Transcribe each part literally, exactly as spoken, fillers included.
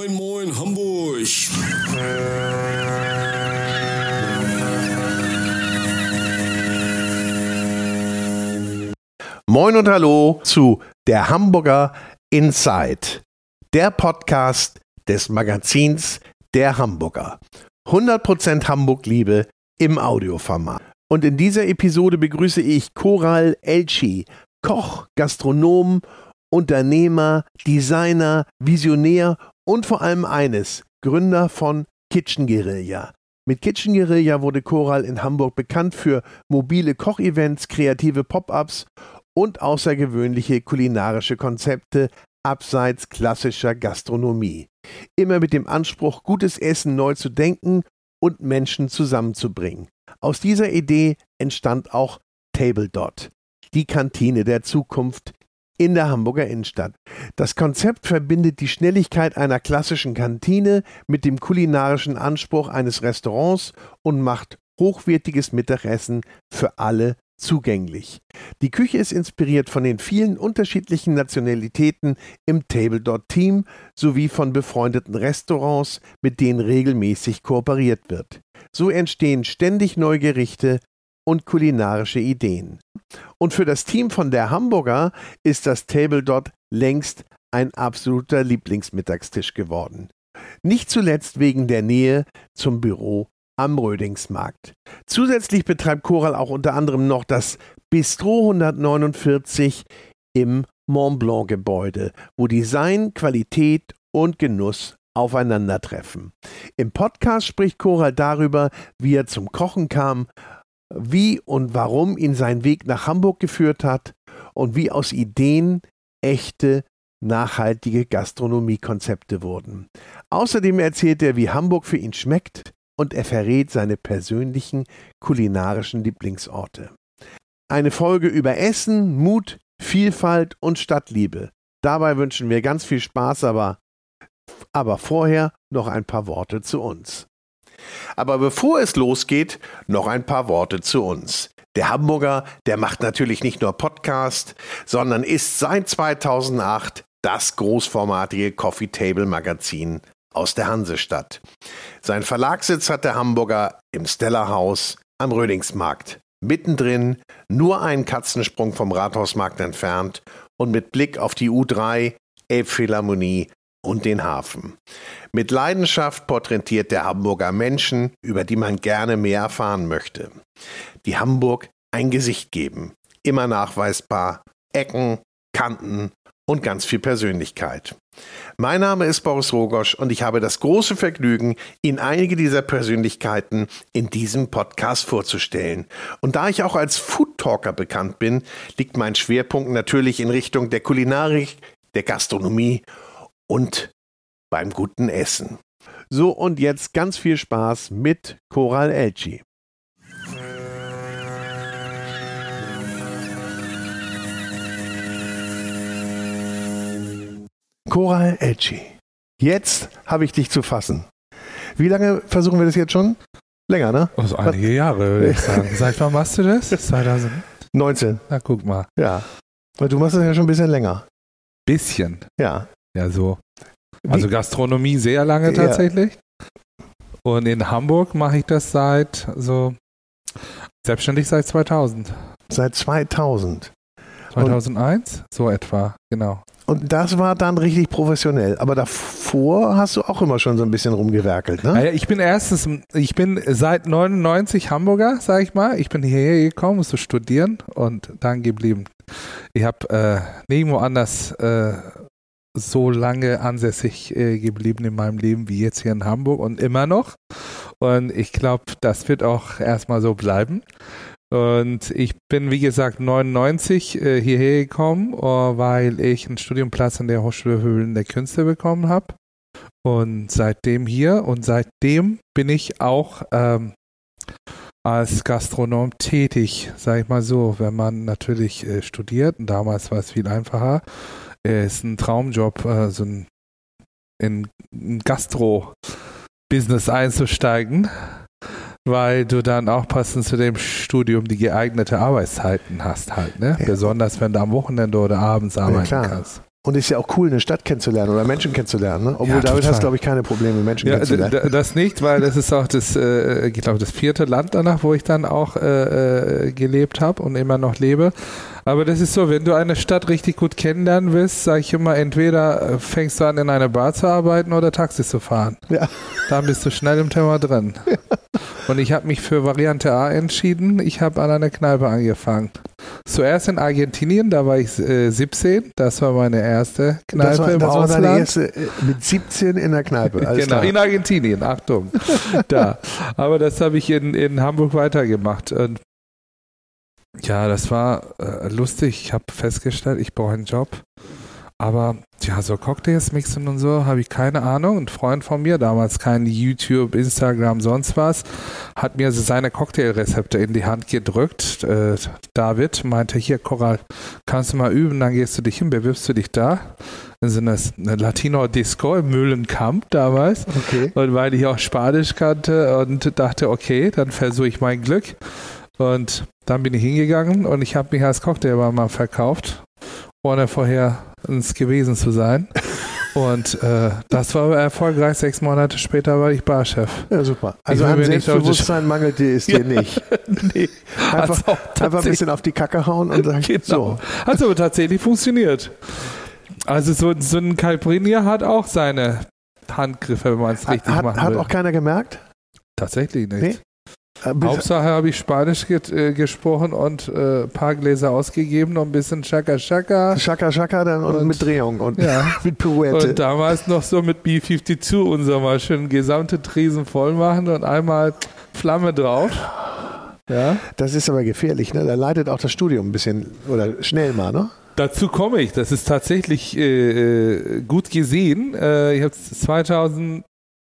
Moin, moin, Hamburg. Moin und hallo zu der Hamburger Inside, der Podcast des Magazins Der Hamburger. hundert Prozent Hamburg-Liebe im Audioformat. Und in dieser Episode begrüße ich Coral Elchi, Koch, Gastronom, Unternehmer, Designer, Visionär und vor allem eines, Gründer von Kitchen Guerilla. Mit Kitchen Guerilla wurde Coral in Hamburg bekannt für mobile Kochevents, kreative Pop-ups und außergewöhnliche kulinarische Konzepte abseits klassischer Gastronomie. Immer mit dem Anspruch, gutes Essen neu zu denken und Menschen zusammenzubringen. Aus dieser Idee entstand auch Table Dot, die Kantine der Zukunft in der Hamburger Innenstadt. Das Konzept verbindet die Schnelligkeit einer klassischen Kantine mit dem kulinarischen Anspruch eines Restaurants und macht hochwertiges Mittagessen für alle zugänglich. Die Küche ist inspiriert von den vielen unterschiedlichen Nationalitäten im Table Dot Team sowie von befreundeten Restaurants, mit denen regelmäßig kooperiert wird. So entstehen ständig neue Gerichte und kulinarische Ideen. Und für das Team von der Hamburger ist das Table Dot längst ein absoluter Lieblingsmittagstisch geworden. Nicht zuletzt wegen der Nähe zum Büro am Rödingsmarkt. Zusätzlich betreibt Coral auch unter anderem noch das Bistro hundertneunundvierzig im Mont Blanc Gebäude, wo Design, Qualität und Genuss aufeinandertreffen. Im Podcast spricht Coral darüber, wie er zum Kochen kam, wie und warum ihn sein Weg nach Hamburg geführt hat und wie aus Ideen echte, nachhaltige Gastronomiekonzepte wurden. Außerdem erzählt er, wie Hamburg für ihn schmeckt, und er verrät seine persönlichen kulinarischen Lieblingsorte. Eine Folge über Essen, Mut, Vielfalt und Stadtliebe. Dabei wünschen wir ganz viel Spaß, aber, aber vorher noch ein paar Worte zu uns. Aber bevor es losgeht, noch ein paar Worte zu uns. Der Hamburger, der macht natürlich nicht nur Podcast, sondern ist seit zweitausendacht das großformatige Coffee Table Magazin aus der Hansestadt. Sein Verlagssitz hat der Hamburger im Stella Haus am Rödingsmarkt. Mittendrin, nur einen Katzensprung vom Rathausmarkt entfernt und mit Blick auf die U drei, Elbphilharmonie und den Hafen. Mit Leidenschaft porträtiert der Hamburger Menschen, über die man gerne mehr erfahren möchte. Die Hamburg ein Gesicht geben. Immer nachweisbar. Ecken, Kanten und ganz viel Persönlichkeit. Mein Name ist Boris Rogosch und ich habe das große Vergnügen, Ihnen einige dieser Persönlichkeiten in diesem Podcast vorzustellen. Und da ich auch als Foodtalker bekannt bin, liegt mein Schwerpunkt natürlich in Richtung der Kulinarik, der Gastronomie und beim guten Essen. So, und jetzt ganz viel Spaß mit Coral Elchi. Coral Elchi. Jetzt habe ich dich zu fassen. Wie lange versuchen wir das jetzt schon? Länger, ne? Also einige Jahre, würde ich sagen. Seit wann machst du das? zwanzig neunzehn. Na, guck mal. Ja. Weil du machst das ja schon ein bisschen länger. Bisschen. Ja. Ja, so. Also Gastronomie sehr lange tatsächlich. Ja. Und in Hamburg mache ich das seit, so, selbstständig seit zweitausend. Seit zweitausend. zweitausendeins? Und so etwa, genau. Und das war dann richtig professionell. Aber davor hast du auch immer schon so ein bisschen rumgewerkelt, ne? Naja, ich bin erstens, ich bin seit neunundneunzig Hamburger, sag ich mal. Ich bin hierher gekommen, um zu studieren und dann geblieben. Ich habe äh, nirgendwo anders äh, so lange ansässig äh, geblieben in meinem Leben wie jetzt hier in Hamburg und immer noch. Und ich glaube, das wird auch erstmal so bleiben. Und ich bin, wie gesagt, neunundneunzig äh, hierher gekommen, uh, weil ich einen Studienplatz an der Hochschule Höhlen der Künste bekommen habe. Und seitdem hier und seitdem bin ich auch ähm, als Gastronom tätig, sage ich mal so, wenn man natürlich äh, studiert. Und damals war es viel einfacher. Äh, ist ein Traumjob, äh, so ein, in ein Gastro-Business einzusteigen, weil du dann auch passend zu dem Studium die geeignete Arbeitszeiten hast halt, ne? Ja. Besonders wenn du am Wochenende oder abends arbeiten ja, kannst. Und ist ja auch cool, eine Stadt kennenzulernen oder Menschen kennenzulernen. Ne? Obwohl, Ja, damit total. hast du, glaube ich, keine Probleme, Menschen Ja, kennenzulernen. d- d- das nicht, weil das ist auch das, äh, ich glaube, das vierte Land danach, wo ich dann auch äh, äh, gelebt habe und immer noch lebe. Aber das ist so, wenn du eine Stadt richtig gut kennenlernen willst, sage ich immer, entweder äh, fängst du an, in einer Bar zu arbeiten oder Taxi zu fahren. Ja. Dann bist du schnell im Thema drin. Ja. Und ich habe mich für Variante A entschieden. Ich habe an einer Kneipe angefangen. Zuerst in Argentinien, da war ich äh, siebzehn. Das war meine erste Kneipe das war, im das war Ausland. deine erste äh, mit siebzehn in der Kneipe. Alles Genau, klar. in Argentinien, Achtung. Da. Aber das habe ich in, in Hamburg weitergemacht. Und ja, das war äh, lustig. Ich habe festgestellt, ich brauche einen Job. Aber ja, so Cocktails mixen und so, habe ich keine Ahnung. Ein Freund von mir, damals kein YouTube, Instagram, sonst was, hat mir seine Cocktailrezepte in die Hand gedrückt. Äh, David meinte, hier Coral, kannst du mal üben, dann gehst du dich hin, bewirbst du dich da. Dann sind das eine Latino-Disco im Mühlenkamp damals. Okay. Und weil ich auch Spanisch kannte und dachte, okay, dann versuche ich mein Glück. Und dann bin ich hingegangen und ich habe mich als Cocktailbarmann verkauft, ohne vorher es gewesen zu sein. Und äh, das war erfolgreich. Sechs Monate später war ich Barchef. Ja, super. Also will an mir nicht Selbstbewusstsein mangelt dir es dir Ja. nicht. Nee, Einfach, hat's auch einfach ein bisschen auf die Kacke hauen und sagen, Genau. so. Hat aber tatsächlich funktioniert. Also so, so ein Caipirinha hat auch seine Handgriffe, wenn man es richtig Hat, machen hat will. auch keiner gemerkt? Tatsächlich nicht. Nee? Äh, bis- Hauptsache habe ich Spanisch get, äh, gesprochen und ein äh, paar Gläser ausgegeben und ein bisschen Chaka Chaka. Schaka Schaka dann und, Und- mit Drehung und Ja. mit Pirouette. Und damals noch so mit B zweiundfünfzig und so mal schön gesamte Tresen voll machen und einmal Flamme drauf. Ja. Das ist aber gefährlich, ne? Da leidet auch das Studium ein bisschen oder schnell mal, ne? Dazu komme ich. Das ist tatsächlich äh, gut gesehen. Äh, ich habe zweitausend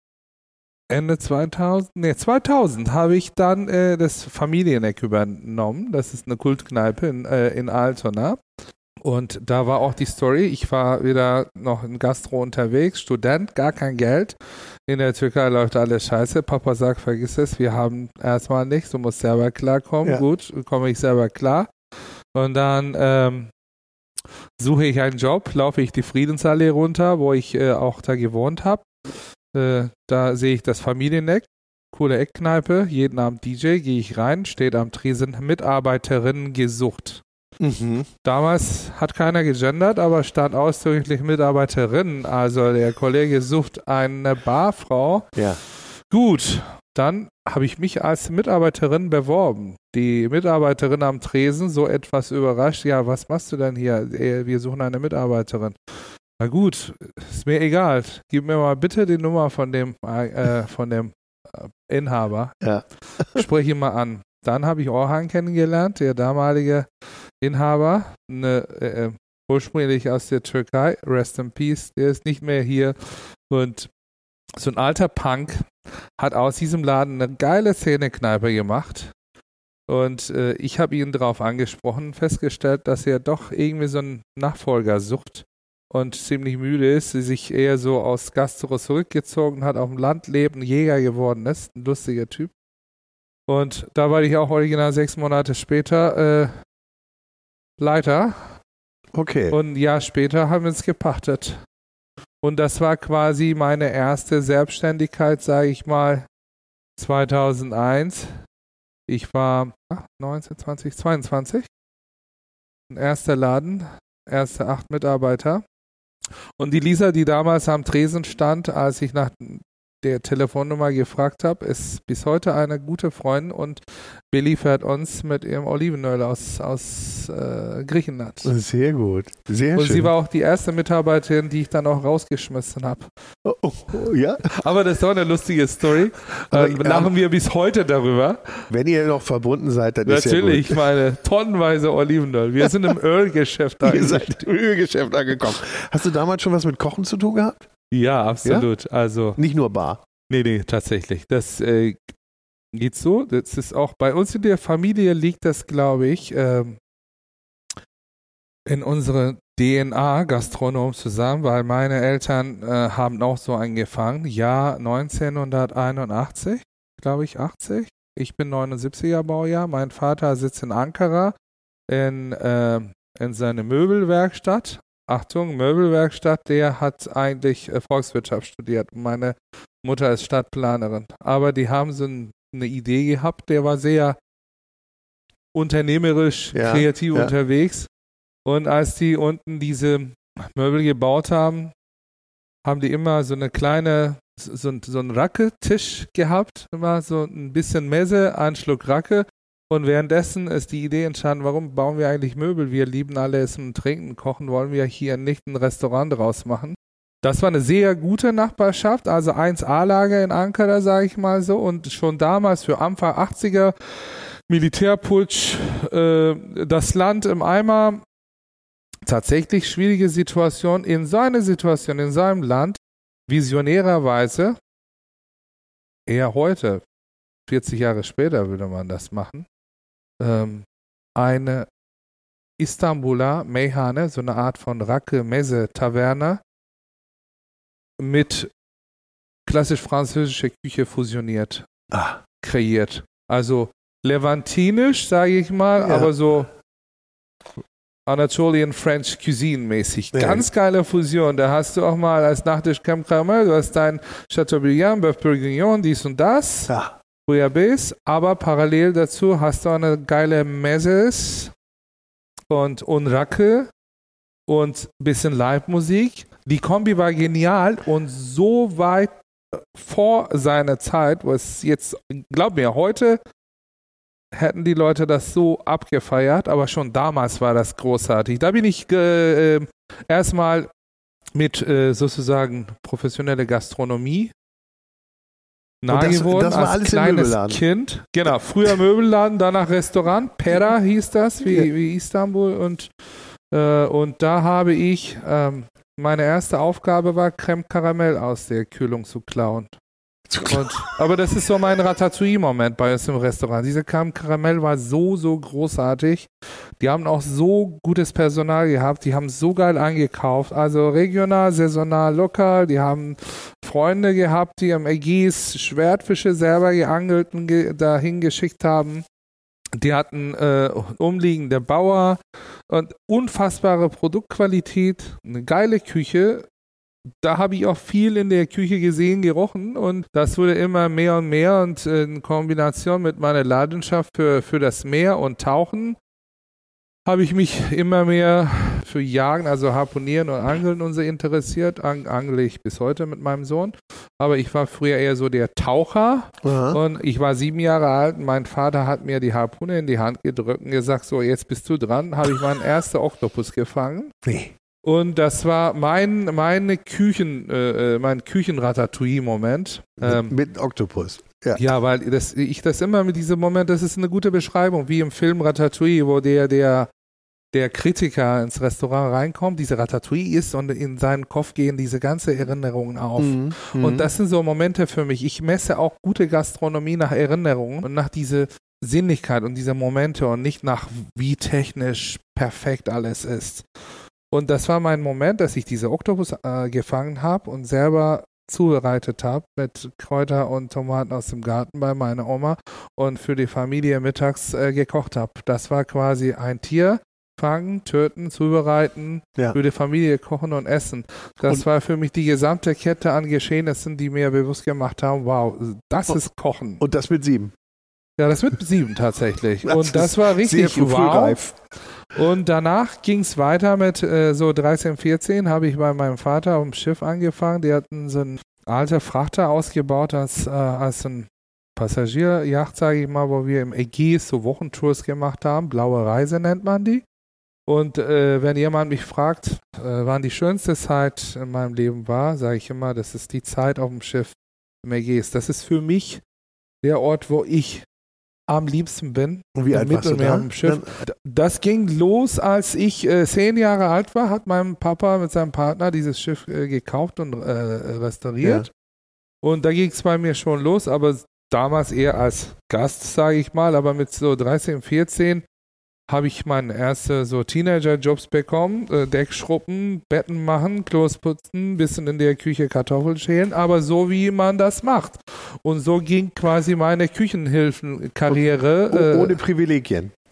Ende zweitausend, nee, zweitausend habe ich dann äh, das Familieneck übernommen. Das ist eine Kultkneipe in, äh, in Altona. Und da war auch die Story, ich war wieder noch in Gastro unterwegs, Student, gar kein Geld. In der Türkei läuft alles scheiße. Papa sagt, vergiss es, wir haben erstmal nichts, du musst selber klarkommen. Ja. Gut, komme ich selber klar. Und dann ähm, suche ich einen Job, laufe ich die Friedensallee runter, wo ich äh, auch da gewohnt habe. Äh, da sehe ich das Familieneck, coole Eckkneipe, jeden Abend D J, gehe ich rein, steht am Tresen, Mitarbeiterinnen gesucht. Mhm. Damals hat keiner gegendert, aber stand ausdrücklich Mitarbeiterinnen, also der Kollege sucht eine Barfrau. Ja. Gut, dann habe ich mich als Mitarbeiterin beworben. Die Mitarbeiterin am Tresen so etwas überrascht, ja, was machst du denn hier? Äh, Wir suchen eine Mitarbeiterin. Na gut, ist mir egal. Gib mir mal bitte die Nummer von dem, äh, von dem äh, Inhaber. Ja. Sprich ihn mal an. Dann habe ich Orhan kennengelernt, der damalige Inhaber, eine, äh, ursprünglich aus der Türkei, Rest in Peace, der ist nicht mehr hier. Und so ein alter Punk hat aus diesem Laden eine geile Szenekneipe gemacht. Und äh, ich habe ihn darauf angesprochen, festgestellt, dass er doch irgendwie so einen Nachfolger sucht und ziemlich müde ist, sich eher so aus Gastro zurückgezogen hat, auf dem Land lebt, ein Jäger geworden ist, ein lustiger Typ. Und da war ich auch original sechs Monate später äh, Leiter Okay. und ein Jahr später haben wir es gepachtet. Und das war quasi meine erste Selbstständigkeit, sage ich mal, zweitausendeins. Ich war ach, neunzehn, zwanzig, zweiundzwanzig. Ein erster Laden, erste acht Mitarbeiter. Und die Lisa, die damals am Tresen stand, als ich nach der Telefonnummer gefragt habe, ist bis heute eine gute Freundin und beliefert uns mit ihrem Olivenöl aus, aus äh, Griechenland. Sehr gut. Sehr Und schön. sie war auch die erste Mitarbeiterin, die ich dann auch rausgeschmissen habe. oh, oh, oh, ja? Aber das ist doch eine lustige Story. Aber, Ähm, lachen ähm, wir bis heute darüber. Wenn ihr noch verbunden seid, dann ist ja Natürlich, gut. meine tonnenweise Olivenöl. Wir sind im Ölgeschäft Ihr eigentlich. seid im Ölgeschäft angekommen. Hast du damals schon was mit Kochen zu tun gehabt? Ja, absolut. Also, Nicht nur Bar. nee, nee, tatsächlich. Das äh, geht so. Das ist auch bei uns in der Familie liegt das, glaube ich, ähm, in unserer D N A Gastronom zusammen, weil meine Eltern äh, haben auch so angefangen. Jahr neunzehnhunderteinundachtzig, glaube ich, achtzig. Ich bin neunundsiebziger Baujahr. Mein Vater sitzt in Ankara in, äh, in seiner Möbelwerkstatt Achtung, Möbelwerkstatt, der hat eigentlich äh, Volkswirtschaft studiert. Meine Mutter ist Stadtplanerin. Aber die haben so ein, eine Idee gehabt, der war sehr unternehmerisch, ja, kreativ ja. unterwegs. Und als die unten diese Möbel gebaut haben, haben die immer so eine kleine, so, so einen Racke-Tisch gehabt, immer so ein bisschen Messe, einen Schluck Racke. Und währenddessen ist die Idee entstanden, warum bauen wir eigentlich Möbel? Wir lieben alle Essen und Trinken, kochen, wollen wir hier nicht ein Restaurant draus machen. Das war eine sehr gute Nachbarschaft, also eins A-Lager in Ankara, sage ich mal so. Und schon damals für Anfang achtziger Militärputsch, äh, das Land im Eimer, tatsächlich schwierige Situation. In seiner Situation, in seinem Land, visionärerweise, eher heute, vierzig Jahre später würde man das machen, ähm, eine Istanbuler Meyhane, so eine Art von Racke, Messe, Taverne, mit klassisch französischer Küche fusioniert, ah. kreiert. Also levantinisch, sage ich mal, ja. aber so Anatolian French Cuisine mäßig. Ja. Ganz geile Fusion. Da hast du auch mal als Nachtisch Crème Caramel, du hast dein Chateaubriand, Bœuf Bourguignon, dies und das, ja. Bouillabaisse, aber parallel dazu hast du eine geile Messes und, und Racke und ein bisschen Live-Musik. Die Kombi war genial und so weit vor seiner Zeit, wo es jetzt, glaub mir, heute hätten die Leute das so abgefeiert, aber schon damals war das großartig. Da bin ich äh, erstmal mit äh, sozusagen professioneller Gastronomie nahe geworden, das war als alles kleines Kind. Genau, früher Möbelladen, danach Restaurant, Pera hieß das, wie, wie Istanbul und, äh, und da habe ich, ähm, meine erste Aufgabe war, Crème Caramel aus der Kühlung zu klauen. Und, aber das ist so mein Ratatouille-Moment bei uns im Restaurant. Diese Crème Caramel war so, so großartig. Die haben auch so gutes Personal gehabt. Die haben so geil eingekauft. Also regional, saisonal, lokal. Die haben Freunde gehabt, die am Ägäis Schwertfische selber geangelt und ge- dahin geschickt haben. Die hatten äh, umliegende Bauer und unfassbare Produktqualität, eine geile Küche. Da habe ich auch viel in der Küche gesehen, gerochen und das wurde immer mehr und mehr und äh, in Kombination mit meiner Leidenschaft für, für das Meer und Tauchen habe ich mich immer mehr für Jagen, also Harpunieren und Angeln und so interessiert. Ang- angle ich bis heute mit meinem Sohn. Aber ich war früher eher so der Taucher. Aha. Und ich war sieben Jahre alt und mein Vater hat mir die Harpune in die Hand gedrückt und gesagt, so jetzt bist du dran. Habe ich meinen ersten Oktopus gefangen. Nee. Und das war mein, meine Küchen, äh, mein Küchen-Ratatouille-Moment. Ähm, mit, mit Oktopus. Ja, ja, weil das, ich das immer mit diesem Moment, das ist eine gute Beschreibung, wie im Film Ratatouille, wo der, der, der Kritiker ins Restaurant reinkommt, diese Ratatouille ist und in seinen Kopf gehen diese ganzen Erinnerungen auf. Mhm, und das sind so Momente für mich. Ich messe auch gute Gastronomie nach Erinnerungen und nach dieser Sinnlichkeit und diese Momente und nicht nach wie technisch perfekt alles ist. Und das war mein Moment, dass ich diese Oktopus äh, gefangen habe und selber zubereitet habe mit Kräuter und Tomaten aus dem Garten bei meiner Oma und für die Familie mittags äh, gekocht habe. Das war quasi ein Tier, fangen, töten, zubereiten, ja. für die Familie kochen und essen. Das und war für mich die gesamte Kette an Geschehnissen, die mir bewusst gemacht haben, wow, das ist Kochen. Und das mit sieben. Ja, das mit sieben tatsächlich. Das und das war richtig sehr wow. Frühreif. Und danach ging es weiter mit äh, so dreizehn, vierzehn habe ich bei meinem Vater auf dem Schiff angefangen. Die hatten so einen alten Frachter ausgebaut als, äh, als ein Passagierjacht, sage ich mal, wo wir im Ägäis so Wochentours gemacht haben. Blaue Reise nennt man die. Und äh, wenn jemand mich fragt, äh, wann die schönste Zeit in meinem Leben war, sage ich immer, das ist die Zeit auf dem Schiff im Ägäis. Das ist für mich der Ort, wo ich am liebsten bin. Und wie alt warst du da? Am Schiff. Das ging los, als ich äh, zehn Jahre alt war, hat mein Papa mit seinem Partner dieses Schiff äh, gekauft und äh, restauriert. Ja. Und da ging es bei mir schon los, aber damals eher als Gast, sage ich mal, aber mit so dreizehn, vierzehn habe ich meine erste so Teenager-Jobs bekommen, äh, Deckschruppen, Betten machen, Klos putzen, bisschen in der Küche Kartoffeln schälen, aber so wie man das macht. Und so ging quasi meine Küchenhilfenkarriere. Oh, ohne äh, Privilegien.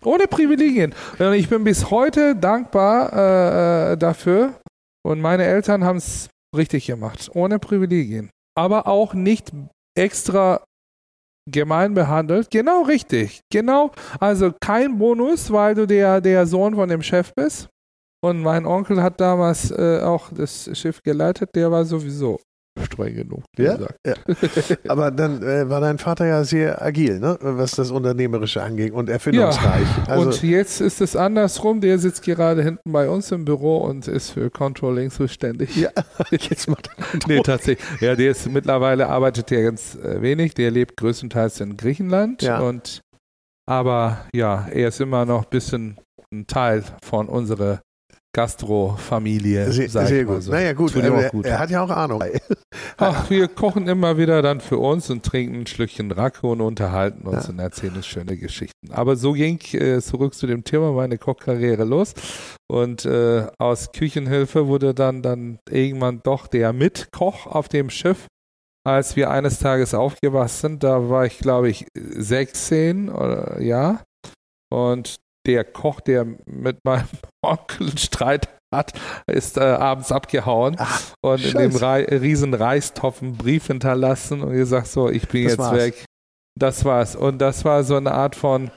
Ohne Privilegien. Und ich bin bis heute dankbar äh, dafür. Und meine Eltern haben es richtig gemacht. Ohne Privilegien. Aber auch nicht extra gemein behandelt. Genau richtig. Genau. Also kein Bonus, weil du der, der Sohn von dem Chef bist. Und mein Onkel hat damals äh, auch das Schiff geleitet. Der war sowieso streng genug. Ja? Ja. Aber dann äh, war dein Vater ja sehr agil, ne? Was das Unternehmerische anging und erfindungsreich. Ja, also und jetzt ist es andersrum. Der sitzt gerade hinten bei uns im Büro und ist für Controlling zuständig. Ja, jetzt macht er Controlling. Nee, tatsächlich. Ja, der ist mittlerweile arbeitet der ganz äh, wenig. Der lebt größtenteils in Griechenland. Ja. Und, aber ja, er ist immer noch ein bisschen ein Teil von unserer Gastro-Familie. Sehr, sehr gut. So. Naja, gut, er, gut. Er hat ja auch Ahnung. Ach, wir kochen immer wieder dann für uns und trinken ein Schlückchen Racco und unterhalten uns ja. und erzählen uns schöne Geschichten. Aber so ging äh, zurück zu dem Thema meine Kochkarriere los. Und äh, aus Küchenhilfe wurde dann, dann irgendwann doch der Mitkoch auf dem Schiff. Als wir eines Tages aufgewacht sind, da war ich, glaube ich, sechzehn oder ja. Und der Koch, der mit meinem Onkel einen Streit hat, ist äh, abends abgehauen Ach, und Scheiße. in dem Re- riesen Reistopf einen Brief hinterlassen und gesagt, so, ich bin das jetzt war's. weg. Das war's. Und das war so eine Art von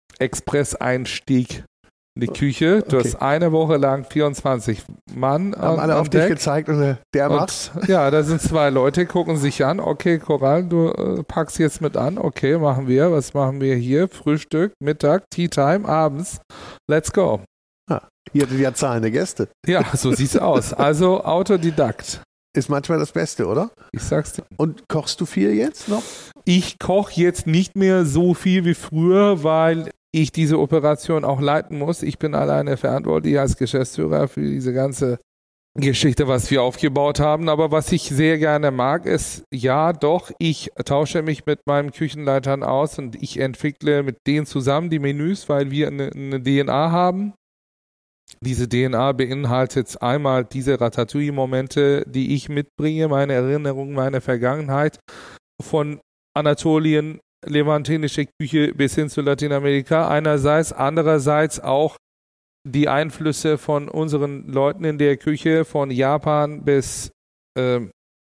Express-Einstieg in die Küche. Du okay. hast eine Woche lang vierundzwanzig Mann haben alle auf Deck. dich gezeigt und der macht's. Ja, da sind zwei Leute, gucken sich an. Okay, Coral, du äh, packst jetzt mit an. Okay, machen wir. Was machen wir hier? Frühstück, Mittag, Tea Time, abends. Let's go. Ah, ihr hattet ja zahlende Gäste. Ja, so sieht's aus. Also Autodidakt. Ist manchmal das Beste, oder? Ich sag's dir. Und kochst du viel jetzt noch? Ich koche jetzt nicht mehr so viel wie früher, weil ich diese Operation auch leiten muss. Ich bin alleine verantwortlich als Geschäftsführer für diese ganze Geschichte, was wir aufgebaut haben. Aber was ich sehr gerne mag, ist, ja doch, ich tausche mich mit meinen Küchenleitern aus und ich entwickle mit denen zusammen die Menüs, weil wir eine, eine D N A haben. Diese D N A beinhaltet einmal diese Ratatouille-Momente, die ich mitbringe, meine Erinnerungen, meine Vergangenheit von Anatolien, levantinische Küche bis hin zu Lateinamerika einerseits, andererseits auch die Einflüsse von unseren Leuten in der Küche von Japan bis, ähm,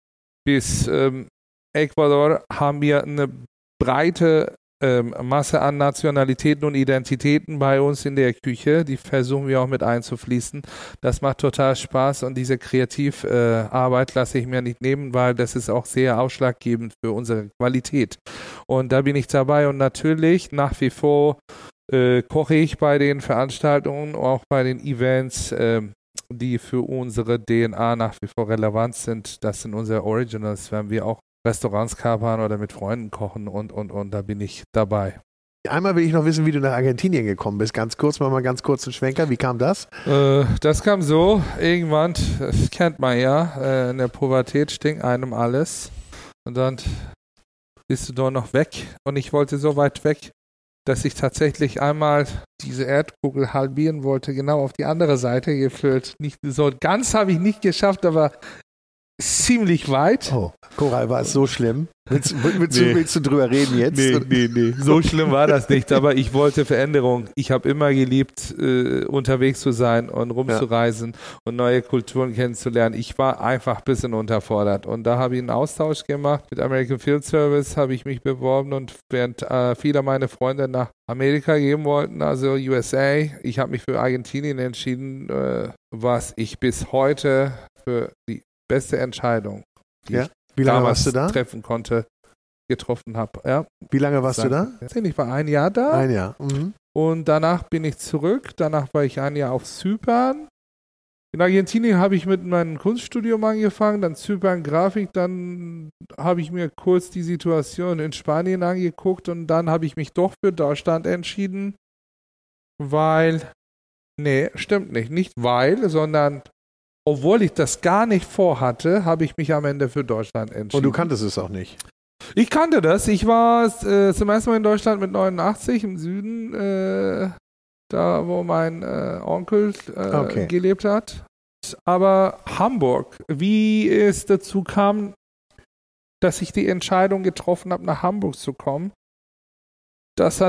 bis ähm, Ecuador haben wir eine breite ähm, Masse an Nationalitäten und Identitäten bei uns in der Küche, die versuchen wir auch mit einzufließen. Das macht total Spaß und diese Kreativarbeit äh, lasse ich mir nicht nehmen, weil das ist auch sehr ausschlaggebend für unsere Qualität. Und da bin ich dabei und natürlich nach wie vor äh, koche ich bei den Veranstaltungen, auch bei den Events, äh, die für unsere D N A nach wie vor relevant sind. Das sind unsere Originals, wenn wir auch Restaurants kapern oder mit Freunden kochen und, und, und da bin ich dabei. Einmal will ich noch wissen, wie du nach Argentinien gekommen bist. Ganz kurz, mal mal ganz kurz einen Schwenker. Wie kam das? Äh, das kam so, irgendwann, das kennt man ja, äh, in der Pubertät stinkt einem alles und dann bist du doch noch weg und ich wollte so weit weg, dass ich tatsächlich einmal diese Erdkugel halbieren wollte, genau auf die andere Seite gefüllt. Nicht so ganz habe ich nicht geschafft, aber ziemlich weit. Oh, Coral, war es so schlimm? Willst, willst, nee. du, willst du drüber reden jetzt? Nee, nee, nee. So schlimm war das nicht, aber ich wollte Veränderung. Ich habe immer geliebt, äh, unterwegs zu sein und rumzureisen ja. und neue Kulturen kennenzulernen. Ich war einfach ein bisschen unterfordert und da habe ich einen Austausch gemacht. Mit American Field Service habe ich mich beworben und während äh, viele meiner Freunde nach Amerika gehen wollten, also U S A, ich habe mich für Argentinien entschieden, äh, was ich bis heute für die beste Entscheidung, die ja. ich Wie lange damals warst du da? treffen konnte, getroffen habe. Ja. Wie lange warst Sagen. du da? Ich war ein Jahr da. Ein Jahr. Mhm. Und danach bin ich zurück. Danach war ich ein Jahr auf Zypern. In Argentinien habe ich mit meinem Kunststudium angefangen, dann Zypern Grafik, dann habe ich mir kurz die Situation in Spanien angeguckt und dann habe ich mich doch für Deutschland entschieden, weil, nee, stimmt nicht, nicht weil, sondern obwohl ich das gar nicht vorhatte, habe ich mich am Ende für Deutschland entschieden. Und du kanntest es auch nicht? Ich kannte das. Ich war äh, zum ersten Mal in Deutschland mit neunundachtzig im Süden, äh, da wo mein äh, Onkel äh, okay. gelebt hat. Aber Hamburg, wie es dazu kam, dass ich die Entscheidung getroffen habe, nach Hamburg zu kommen, das hat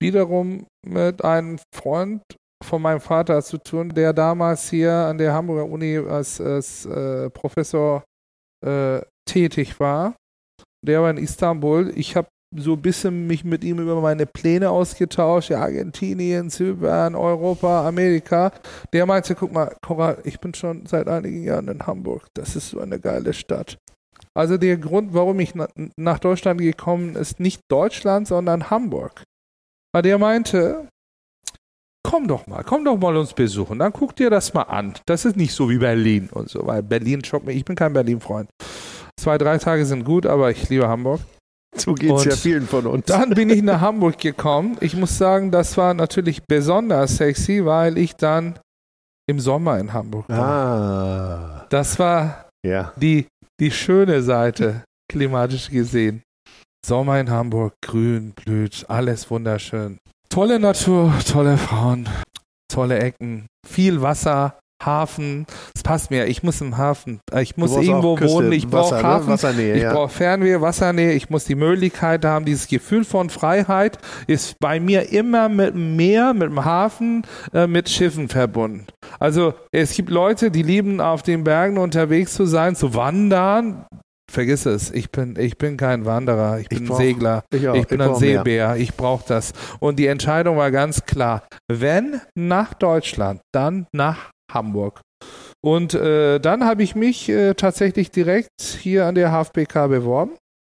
wiederum mit einem Freund von meinem Vater zu tun, der damals hier an der Hamburger Uni als, als äh, Professor äh, tätig war. Der war in Istanbul. Ich habe so ein bisschen mich mit ihm über meine Pläne ausgetauscht, ja, Argentinien, Zypern, Europa, Amerika. Der meinte, guck mal, Cora, ich bin schon seit einigen Jahren in Hamburg. Das ist so eine geile Stadt. Also der Grund, warum ich na- nach Deutschland gekommen ist, nicht Deutschland, sondern Hamburg. Weil der meinte, komm doch mal, komm doch mal uns besuchen, dann guck dir das mal an. Das ist nicht so wie Berlin und so, weil Berlin schockt mich. Ich bin kein Berlin-Freund. Zwei, drei Tage sind gut, aber ich liebe Hamburg. So geht es ja vielen von uns. Dann bin ich nach Hamburg gekommen. Ich muss sagen, das war natürlich besonders sexy, weil ich dann im Sommer in Hamburg war. Ah. Das war Ja. die, die schöne Seite, klimatisch gesehen. Sommer in Hamburg, grün, blüht, alles wunderschön. Tolle Natur, tolle Frauen, tolle Ecken, viel Wasser, Hafen. Es passt mir, ich muss im Hafen, ich muss irgendwo wohnen, ich brauche Hafen, Wassernähe, ich ja. brauche Fernweh, Wassernähe, ich muss die Möglichkeit haben, dieses Gefühl von Freiheit ist bei mir immer mit dem Meer, mit dem Hafen, äh, mit Schiffen verbunden. Also es gibt Leute, die lieben auf den Bergen unterwegs zu sein, zu wandern. Vergiss es, ich bin, ich bin kein Wanderer, ich bin Ich ein brauch- Segler, ich auch, ich bin ich ein brauch mehr. Seebär, ich brauche das. Und die Entscheidung war ganz klar, wenn nach Deutschland, dann nach Hamburg. Und äh, dann habe ich mich äh, tatsächlich direkt hier an der H F B K beworben.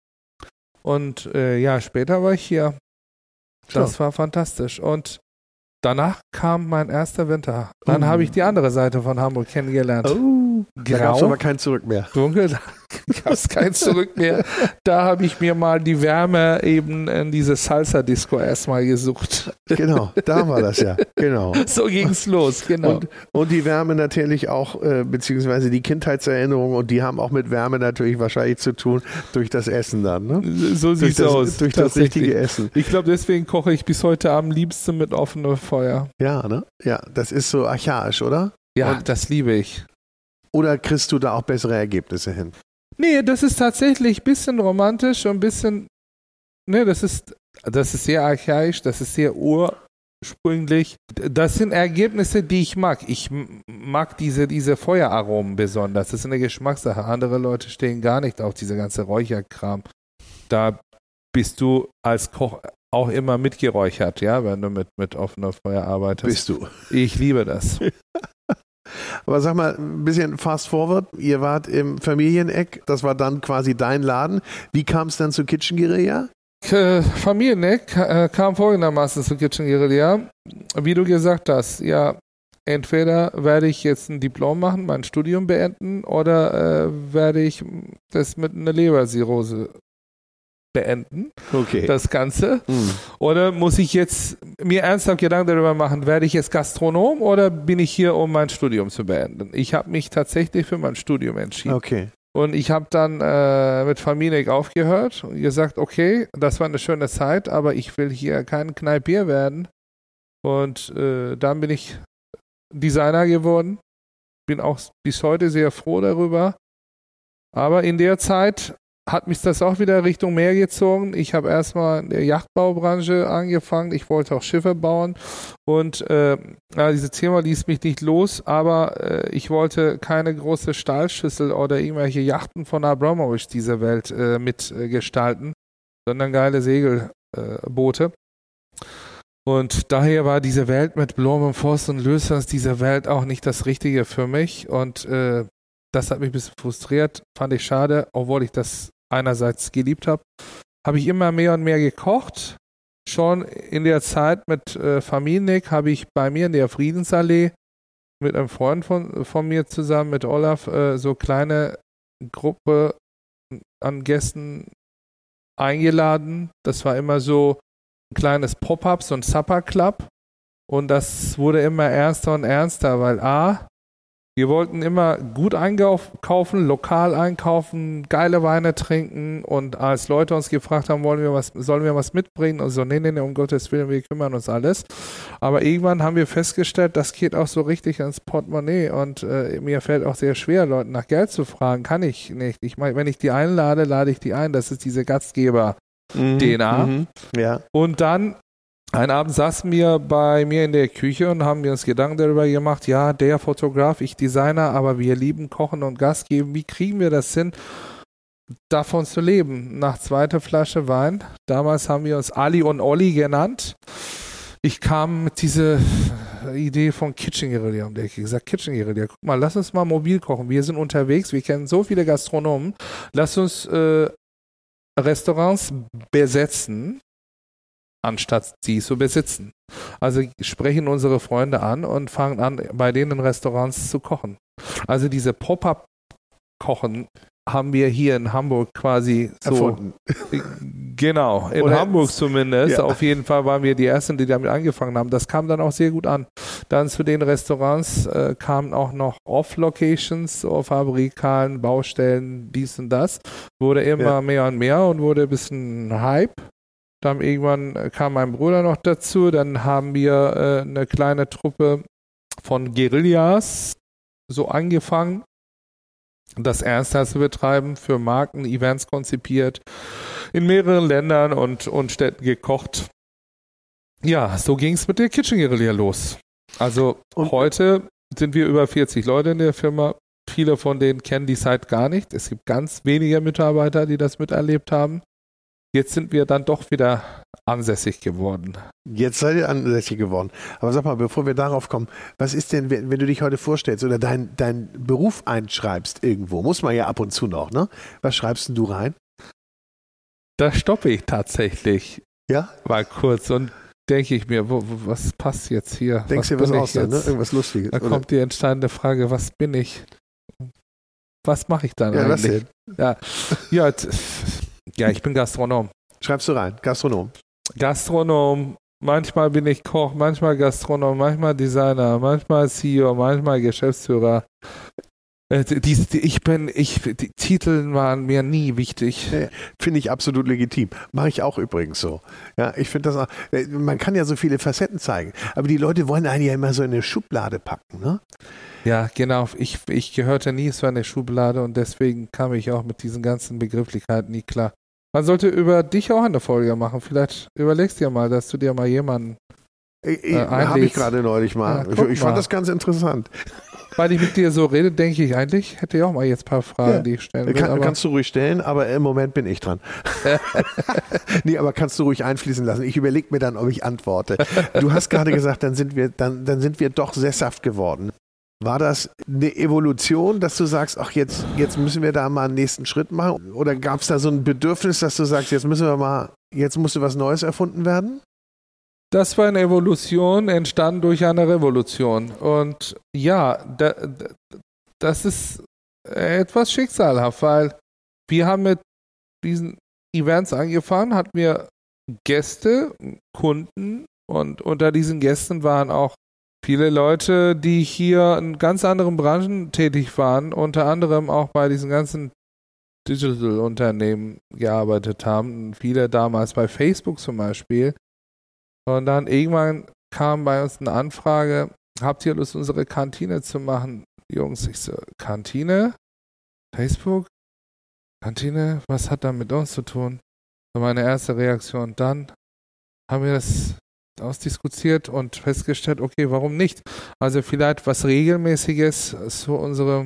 Und äh, ja, später war ich hier. Das war fantastisch. Und danach kam mein erster Winter. Dann Oh. habe ich die andere Seite von Hamburg kennengelernt. Oh, da gab es Grau. aber kein Zurück mehr. Dunkel, da gab es kein Zurück mehr. Da habe ich mir mal die Wärme eben in diese Salsa-Disco erstmal gesucht. Genau, da war das ja. Genau. So ging's los, genau. Und, und die Wärme natürlich auch, äh, beziehungsweise die Kindheitserinnerungen, und die haben auch mit Wärme natürlich wahrscheinlich zu tun durch das Essen dann. Ne? So Durch sieht's das, aus. durch das tatsächlich. richtige Essen. Ich glaube, deswegen koche ich bis heute am liebsten mit offenem Feuer. Ja, ne? Ja, das ist so archaisch, oder? Ja, Und- das liebe ich. Oder kriegst du da auch bessere Ergebnisse hin? Nee, das ist tatsächlich ein bisschen romantisch und ein bisschen, ne, das ist, das ist sehr archaisch, das ist sehr ursprünglich. Das sind Ergebnisse, die ich mag. Ich m- mag diese, diese Feueraromen besonders. Das ist eine Geschmackssache. Andere Leute stehen gar nicht auf diese ganze Räucherkram. Da bist du als Koch auch immer mitgeräuchert, ja, wenn du mit, mit offenem Feuer arbeitest. Bist du. Ich liebe das. Aber sag mal, ein bisschen fast forward. Ihr wart im Familieneck, das war dann quasi dein Laden. Wie kam es dann zu Kitchen Guerilla? Äh, Familieneck äh, kam folgendermaßen zu Kitchen Guerilla. Wie du gesagt hast, ja, entweder werde ich jetzt ein Diplom machen, mein Studium beenden, oder äh, werde ich das mit einer Lebersirrhose beenden, Okay. das Ganze. Hm. Oder muss ich jetzt mir ernsthaft Gedanken darüber machen, werde ich jetzt Gastronom oder bin ich hier, um mein Studium zu beenden? Ich habe mich tatsächlich für mein Studium entschieden. Okay. Und ich habe dann äh, mit Familieneck aufgehört und gesagt, okay, das war eine schöne Zeit, aber ich will hier kein Kneipier werden. Und äh, dann bin ich Designer geworden. Bin auch bis heute sehr froh darüber. Aber in der Zeit hat mich das auch wieder Richtung Meer gezogen. Ich habe erstmal in der Yachtbaubranche angefangen. Ich wollte auch Schiffe bauen. Und äh, ja, dieses Thema ließ mich nicht los, aber äh, ich wollte keine große Stahlschüssel oder irgendwelche Yachten von Abramovich dieser Welt äh, mitgestalten, äh, sondern geile Segelboote. Äh, und daher war diese Welt mit Blom und Voss und Lösers, diese Welt auch nicht das Richtige für mich. Und äh, das hat mich ein bisschen frustriert, fand ich schade, obwohl ich das einerseits geliebt habe. Habe ich immer mehr und mehr gekocht. Schon in der Zeit mit äh, Familieneck habe ich bei mir in der Friedensallee mit einem Freund von, von mir zusammen, mit Olaf, äh, so kleine Gruppe an Gästen eingeladen. Das war immer so ein kleines Pop-up, so ein Supper-Club. Und das wurde immer ernster und ernster, weil A, wir wollten immer gut einkaufen, lokal einkaufen, geile Weine trinken, und als Leute uns gefragt haben, wollen wir was, sollen wir was mitbringen? Und so, nee, nee, nee, um Gottes Willen, wir kümmern uns alles. Aber irgendwann haben wir festgestellt, das geht auch so richtig ins Portemonnaie, und äh, mir fällt auch sehr schwer, Leuten nach Geld zu fragen, kann ich nicht. Ich meine, wenn ich die einlade, lade ich die ein, das ist diese Gastgeber-D N A. Mhm. Ja. Und dann Einen Abend saßen wir bei mir in der Küche und haben wir uns Gedanken darüber gemacht, ja, der Fotograf, ich Designer, aber wir lieben Kochen und Gas geben. Wie kriegen wir das hin, davon zu leben? Nach zweiter Flasche Wein, damals haben wir uns Ali und Olli genannt. Ich kam mit dieser Idee von Kitchen Guerilla um die Ecke. Ich gesagt, Kitchen Guerilla, guck mal, lass uns mal mobil kochen. Wir sind unterwegs, wir kennen so viele Gastronomen. Lass uns äh, Restaurants besetzen, anstatt sie zu besitzen. Also sprechen unsere Freunde an und fangen an, bei denen Restaurants zu kochen. Also diese Pop-Up-Kochen haben wir hier in Hamburg quasi so erfunden. Genau, in Oder Hamburg zumindest. Ja. Auf jeden Fall waren wir die Ersten, die damit angefangen haben. Das kam dann auch sehr gut an. Dann zu den Restaurants äh, kamen auch noch Off-Locations, so Fabrikalen, Baustellen, dies und das. Wurde immer Ja. mehr und mehr und wurde ein bisschen Hype. Dann irgendwann kam mein Bruder noch dazu. Dann haben wir äh, eine kleine Truppe von Guerillas so angefangen, das ernsthaft zu betreiben, für Marken, Events konzipiert, in mehreren Ländern und, und Städten gekocht. Ja, so ging es mit der Kitchen Guerilla los. Also Und- heute sind wir über vierzig Leute in der Firma. Viele von denen kennen die Site gar nicht. Es gibt ganz wenige Mitarbeiter, die das miterlebt haben. Jetzt sind wir dann doch wieder ansässig geworden. Jetzt seid ihr ansässig geworden. Aber sag mal, bevor wir darauf kommen, was ist denn, wenn, wenn du dich heute vorstellst oder deinen dein Beruf einschreibst irgendwo, muss man ja ab und zu noch, ne? Was schreibst denn du rein? Da stoppe ich tatsächlich Ja? mal kurz und denke ich mir, wo, wo, was passt jetzt hier? Denkst dir was bin ich aus, dann, ne? jetzt? Irgendwas Lustiges. Da oder? kommt die entscheidende Frage, was bin ich? Was mache ich dann Ja, was eigentlich? denn? Ja, ja, t- ja, ich bin Gastronom. Schreibst du rein, Gastronom. Gastronom, manchmal bin ich Koch, manchmal Gastronom, manchmal Designer, manchmal C E O, manchmal Geschäftsführer. Äh, die, die, ich bin, ich, die Titel waren mir nie wichtig. Ja, finde ich absolut legitim. Mache ich auch übrigens so. Ja, ich finde das auch, äh, man kann ja so viele Facetten zeigen, aber die Leute wollen einen ja immer so in eine Schublade packen, ne? Ja, genau. Ich, ich gehörte nie so eine Schublade und deswegen kam ich auch mit diesen ganzen Begrifflichkeiten nie klar. Man sollte über dich auch eine Folge machen. Vielleicht überlegst du dir mal, dass du dir mal jemanden, Ich, Äh, Habe ich gerade neulich mal. Ja, ich guck ich fand mal. das ganz interessant. weil ich mit dir so rede, denke ich eigentlich, hätte ich auch mal jetzt ein paar Fragen, Ja. die ich stellen will. Kann, aber kannst du ruhig stellen, aber im Moment bin ich dran. Nee, aber kannst du ruhig einfließen lassen. Ich überlege mir dann, ob ich antworte. Du hast gerade gesagt, dann sind wir, dann, dann sind wir doch sesshaft geworden. War das eine Evolution, dass du sagst, ach jetzt, jetzt müssen wir da mal einen nächsten Schritt machen? Oder gab es da so ein Bedürfnis, dass du sagst, jetzt müssen wir mal, jetzt musste was Neues erfunden werden? Das war eine Evolution, entstanden durch eine Revolution. Und ja, da, da, das ist etwas schicksalhaft, weil wir haben mit diesen Events angefangen, hatten wir Gäste, Kunden und unter diesen Gästen waren auch viele Leute, die hier in ganz anderen Branchen tätig waren, unter anderem auch bei diesen ganzen Digital-Unternehmen gearbeitet haben. Viele damals bei Facebook zum Beispiel. Und dann irgendwann kam bei uns eine Anfrage, habt ihr Lust, unsere Kantine zu machen? Jungs, ich so, Kantine? Facebook? Kantine? Was hat da mit uns zu tun? So meine erste Reaktion. Dann haben wir das ausdiskutiert und festgestellt, okay, warum nicht? Also vielleicht was Regelmäßiges für unsere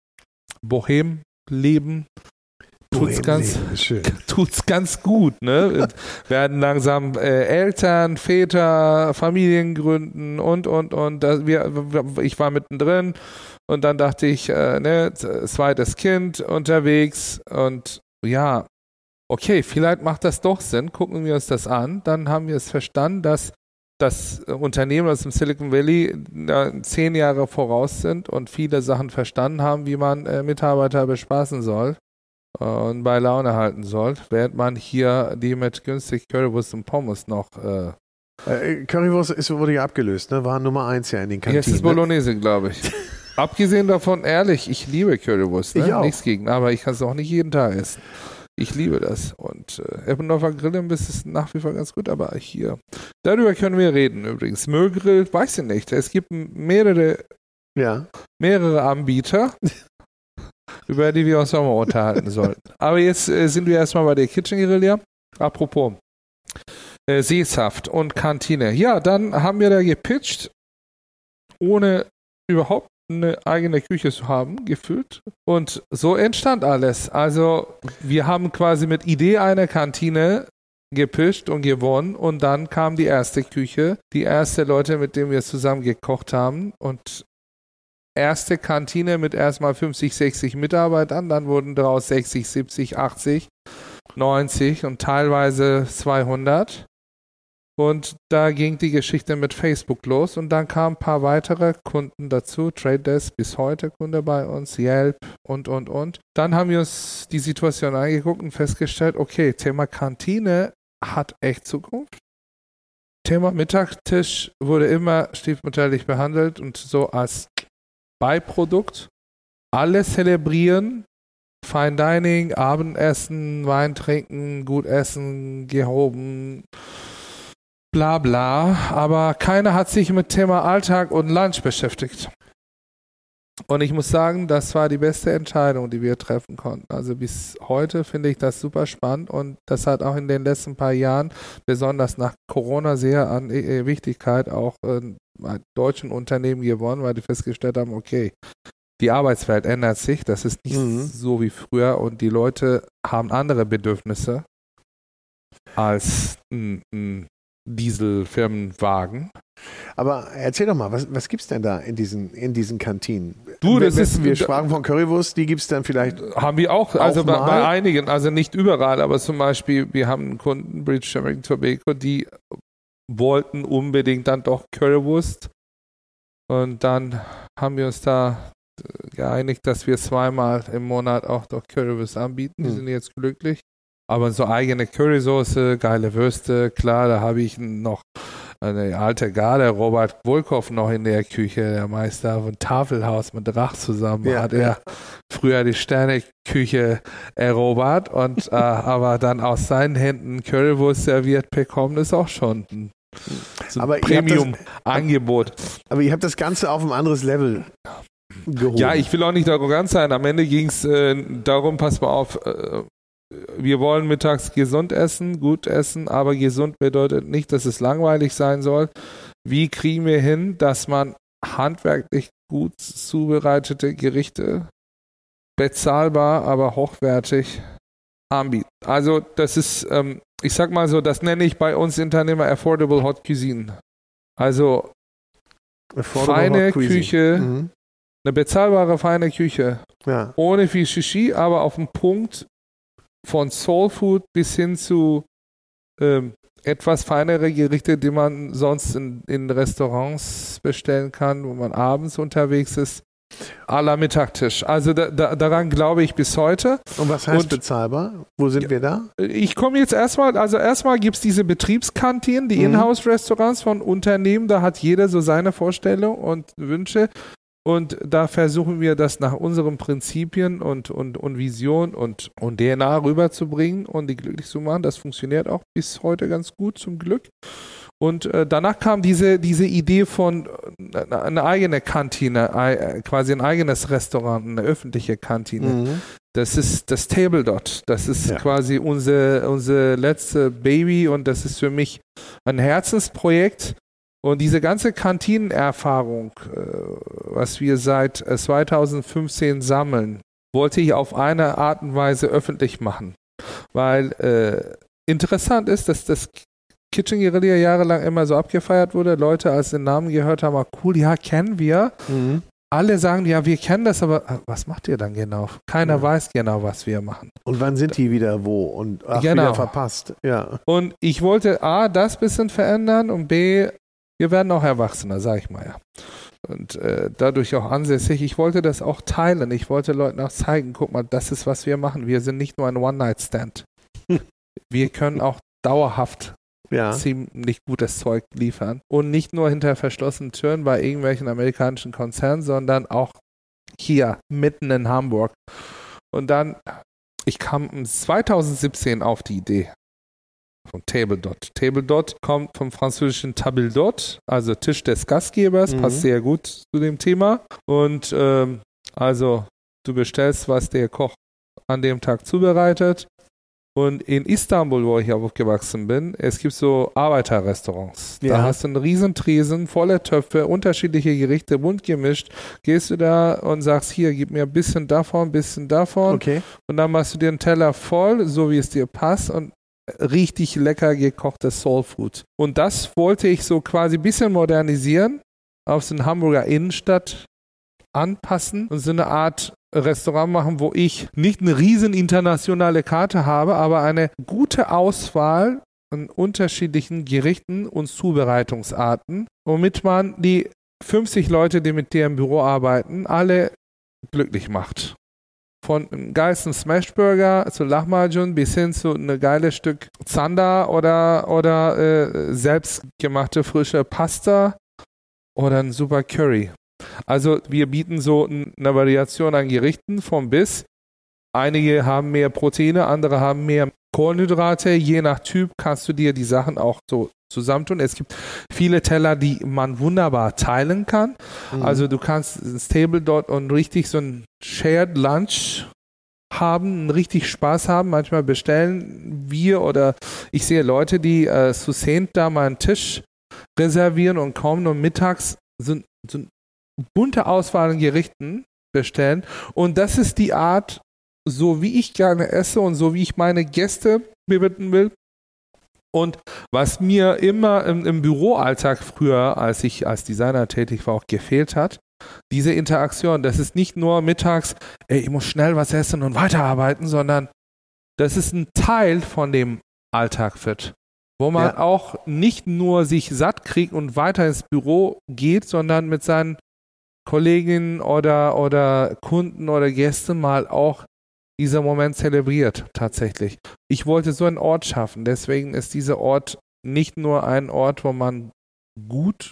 Bohem-Leben tut's ganz, Bohemleben ist schön. tut's ganz gut, ne? Werden langsam äh, Eltern, Väter, Familien gründen und, und, und. Da, wir, ich war mittendrin und dann dachte ich, äh, ne, zweites Kind unterwegs und ja, okay, vielleicht macht das doch Sinn, gucken wir uns das an. Dann haben wir es verstanden, dass das Unternehmen aus dem Silicon Valley äh, zehn Jahre voraus sind und viele Sachen verstanden haben, wie man äh, Mitarbeiter bespaßen soll und bei Laune halten soll, während man hier die mit günstig Currywurst und Pommes noch äh, Äh, Currywurst ist, wurde ja abgelöst, ne? War Nummer eins ja in den Kantinen. jetzt ist Bolognese, glaube ich. Abgesehen davon, ehrlich, ich liebe Currywurst, ne? Ich auch. Nichts gegen, aber ich kann es auch nicht jeden Tag essen. Ich liebe das. Und äh, Eppendorfer Grillimbiss ist nach wie vor ganz gut, aber hier, darüber können wir reden übrigens. Müllgrill, weiß ich nicht. Es gibt mehrere, Ja. mehrere Anbieter, über die wir uns auch mal unterhalten sollten. Aber jetzt äh, sind wir erstmal bei der Kitchen Guerilla. Apropos, äh, Seesaft und Kantine. Ja, dann haben wir da gepitcht, ohne überhaupt eine eigene Küche zu haben, gefühlt. Und so entstand alles. Also wir haben quasi mit Idee einer Kantine gepitcht und gewonnen und dann kam die erste Küche, die erste Leute, mit denen wir zusammen gekocht haben und erste Kantine mit erstmal fünfzig, sechzig Mitarbeitern, dann wurden daraus sechzig, siebzig, achtzig, neunzig und teilweise zweihundert. Und da ging die Geschichte mit Facebook los und dann kamen ein paar weitere Kunden dazu, Trade Desk bis heute Kunde bei uns, Yelp und, und, und. Dann haben wir uns die Situation angeguckt und festgestellt, okay, Thema Kantine hat echt Zukunft. Thema Mittagstisch wurde immer stiefmütterlich behandelt und so als Beiprodukt. Alle zelebrieren, Fine Dining, Abendessen, Wein trinken, gut essen, gehoben, bla bla, aber keiner hat sich mit Thema Alltag und Lunch beschäftigt. Und ich muss sagen, das war die beste Entscheidung, die wir treffen konnten. Also bis heute finde ich das super spannend und das hat auch in den letzten paar Jahren, besonders nach Corona, sehr an Wichtigkeit auch äh, bei deutschen Unternehmen gewonnen, weil die festgestellt haben, okay, die Arbeitswelt ändert sich, das ist nicht mhm. so wie früher und die Leute haben andere Bedürfnisse als ein, ein Dieselfirmenwagen. Aber erzähl doch mal, was, was gibt es denn da in diesen, in diesen Kantinen? Du, das ist, wir sprachen von Currywurst, die gibt es dann vielleicht haben wir auch, auch also bei, mal? bei einigen, also nicht überall, aber zum Beispiel, wir haben einen Kunden, British American Tobacco, die wollten unbedingt dann doch Currywurst und dann haben wir uns da geeinigt, dass wir zweimal im Monat auch doch Currywurst anbieten, die hm. sind jetzt glücklich. Aber so eigene Currysoße, geile Würste, klar, da habe ich noch eine alte Garde, Robert Wolkow noch in der Küche, der Meister von Tafelhaus mit Drach zusammen, ja, hat er ja. früher die Sterneküche erobert und äh, aber dann aus seinen Händen Currywurst serviert bekommen, ist auch schon ein, so ein Premium-Angebot. Aber ihr habt das Ganze auf ein anderes Level gehoben. Ja, ich will auch nicht arrogant sein, am Ende ging es äh, darum, pass mal auf, äh, wir wollen mittags gesund essen, gut essen, aber gesund bedeutet nicht, dass es langweilig sein soll. Wie kriegen wir hin, dass man handwerklich gut zubereitete Gerichte bezahlbar, aber hochwertig anbietet? Also das ist, ähm, ich sag mal so, das nenne ich bei uns Unternehmer Affordable Hot Cuisine. Also affordable feine Küche, mhm. eine bezahlbare feine Küche, ja. ohne viel Shishi, aber auf dem Punkt von Soul Food bis hin zu ähm, etwas feinere Gerichte, die man sonst in, in Restaurants bestellen kann, wo man abends unterwegs ist, à la Mittagtisch. Also da, da, daran glaube ich bis heute. Und was heißt Und, bezahlbar? Wo sind ja, wir da? Ich komme jetzt erstmal, also erstmal gibt es diese Betriebskantinen, die mhm. Inhouse-Restaurants von Unternehmen, da hat jeder so seine Vorstellung und Wünsche. Und da versuchen wir das nach unseren Prinzipien und, und, und Vision und, und D N A rüberzubringen und die glücklich zu machen. Das funktioniert auch bis heute ganz gut, zum Glück. Und äh, danach kam diese, diese Idee von äh, eine eigene Kantine, äh, quasi ein eigenes Restaurant, eine öffentliche Kantine. Mhm. Das ist das Table Dot. Das ist ja. quasi unser, unser letzte Baby und das ist für mich ein Herzensprojekt. Und diese ganze Kantinenerfahrung, was wir seit zweitausendfünfzehn sammeln, wollte ich auf eine Art und Weise öffentlich machen. Weil äh, interessant ist, dass das Kitchen Guerilla jahrelang immer so abgefeiert wurde. Leute, als den Namen gehört haben, cool, ja, kennen wir. Mhm. Alle sagen, ja, wir kennen das, aber was macht ihr dann genau? Keiner ja. weiß genau, was wir machen. Und wann sind die wieder wo? Und ach, genau. wieder verpasst. Ja. Und ich wollte A, das bisschen verändern und B, wir werden auch Erwachsener, sag ich mal ja. Und äh, dadurch auch ansässig. Ich wollte das auch teilen. Ich wollte Leuten auch zeigen, guck mal, das ist, was wir machen. Wir sind nicht nur ein One-Night-Stand. Wir können auch dauerhaft ja. ziemlich gutes Zeug liefern. Und nicht nur hinter verschlossenen Türen bei irgendwelchen amerikanischen Konzernen, sondern auch hier, mitten in Hamburg. Und dann, ich kam zweitausendsiebzehn auf die Idee. Von Table Dot. Table Dot kommt vom französischen Table Dot, also Tisch des Gastgebers, mhm. passt sehr gut zu dem Thema. Und ähm, also du bestellst, was der Koch an dem Tag zubereitet Und in Istanbul, wo ich aufgewachsen bin, es gibt so Arbeiterrestaurants. Ja. Da hast du einen riesen Tresen, volle Töpfe, unterschiedliche Gerichte, bunt gemischt. Gehst du da und sagst, hier, gib mir ein bisschen davon, ein bisschen davon. Okay. Und dann machst du dir einen Teller voll, so wie es dir passt und richtig lecker gekochtes Soul Food. Und das wollte ich so quasi ein bisschen modernisieren, auf so eine Hamburger Innenstadt anpassen und so eine Art Restaurant machen, wo ich nicht eine riesen internationale Karte habe, aber eine gute Auswahl an unterschiedlichen Gerichten und Zubereitungsarten, womit man die fünfzig Leute, die mit dir im Büro arbeiten, alle glücklich macht. Von einem geilsten Smashburger zu Lahmacun bis hin zu einem geiles Stück Zander oder, oder äh, selbstgemachte frische Pasta oder ein super Curry. Also wir bieten so eine Variation an Gerichten vom bis. Einige haben mehr Proteine, andere haben mehr Kohlenhydrate. Je nach Typ kannst du dir die Sachen auch so zusammentun. Es gibt viele Teller, die man wunderbar teilen kann. Mhm. Also du kannst das Table dort und richtig so ein Shared Lunch haben, richtig Spaß haben. Manchmal bestellen wir oder ich sehe Leute, die äh, succinct da mal einen Tisch reservieren und kommen und mittags so, so bunte Auswahl an Gerichten bestellen. Und das ist die Art, so wie ich gerne esse und so wie ich meine Gäste bewirten will. Und was mir immer im, im Büroalltag früher, als ich als Designer tätig war, auch gefehlt hat, diese Interaktion. Das ist nicht nur mittags, ey, ich muss schnell was essen und weiterarbeiten, sondern das ist ein Teil von dem Alltag wird, wo man ja. auch nicht nur sich satt kriegt und weiter ins Büro geht, sondern mit seinen Kolleginnen oder, oder Kunden oder Gästen mal auch dieser Moment zelebriert, tatsächlich. Ich wollte so einen Ort schaffen, deswegen ist dieser Ort nicht nur ein Ort, wo man gut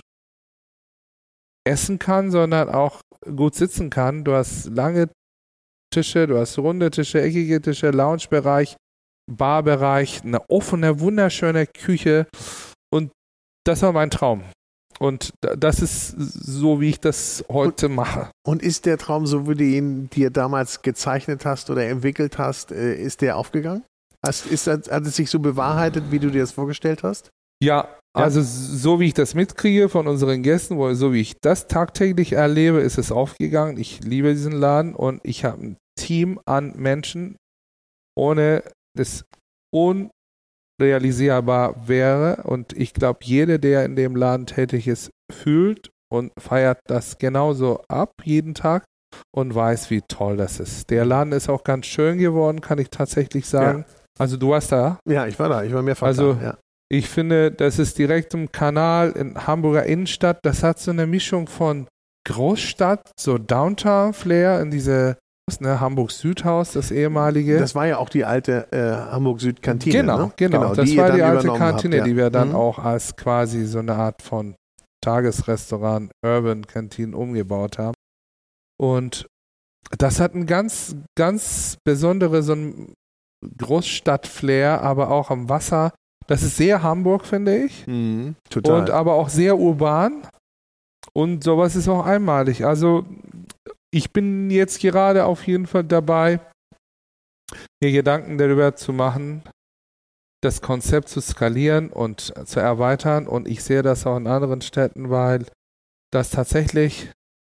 essen kann, sondern auch gut sitzen kann. Du hast lange Tische, du hast runde Tische, eckige Tische, Loungebereich, Barbereich, eine offene, wunderschöne Küche und das war mein Traum. Und das ist so, wie ich das heute und, mache. Und ist der Traum, so wie du ihn dir damals gezeichnet hast oder entwickelt hast, ist der aufgegangen? Hast, ist, hat es sich so bewahrheitet, wie du dir das vorgestellt hast? Ja, ja, also so wie ich das mitkriege von unseren Gästen, so wie ich das tagtäglich erlebe, ist es aufgegangen. Ich liebe diesen Laden und ich habe ein Team an Menschen, ohne das un realisierbar wäre und ich glaube, jeder, der in dem Laden tätig ist, fühlt und feiert das genauso ab jeden Tag und weiß, wie toll das ist. Der Laden ist auch ganz schön geworden, kann ich tatsächlich sagen. Ja. Also du warst da? Ja, ich war da, ich war mehrfach also, da. Ja. Ich finde, das ist direkt im Kanal in Hamburger Innenstadt, das hat so eine Mischung von Großstadt, so Downtown-Flair in diese Ne, Hamburg-Südhaus, das ehemalige. Das war ja auch die alte äh, Hamburg-Süd-Kantine. Genau, ne? genau, genau. Das die war die alte Kantine, habt, ja. die wir dann mhm. auch als quasi so eine Art von Tagesrestaurant, Urban Canteen umgebaut haben. Und das hat ein ganz, ganz besondere, so ein Großstadt-Flair, aber auch am Wasser. Das ist sehr Hamburg, finde ich. Mhm, total. Und aber auch sehr urban. Und sowas ist auch einmalig. Also ich bin jetzt gerade auf jeden Fall dabei, mir Gedanken darüber zu machen, das Konzept zu skalieren und zu erweitern. Und ich sehe das auch in anderen Städten, weil das tatsächlich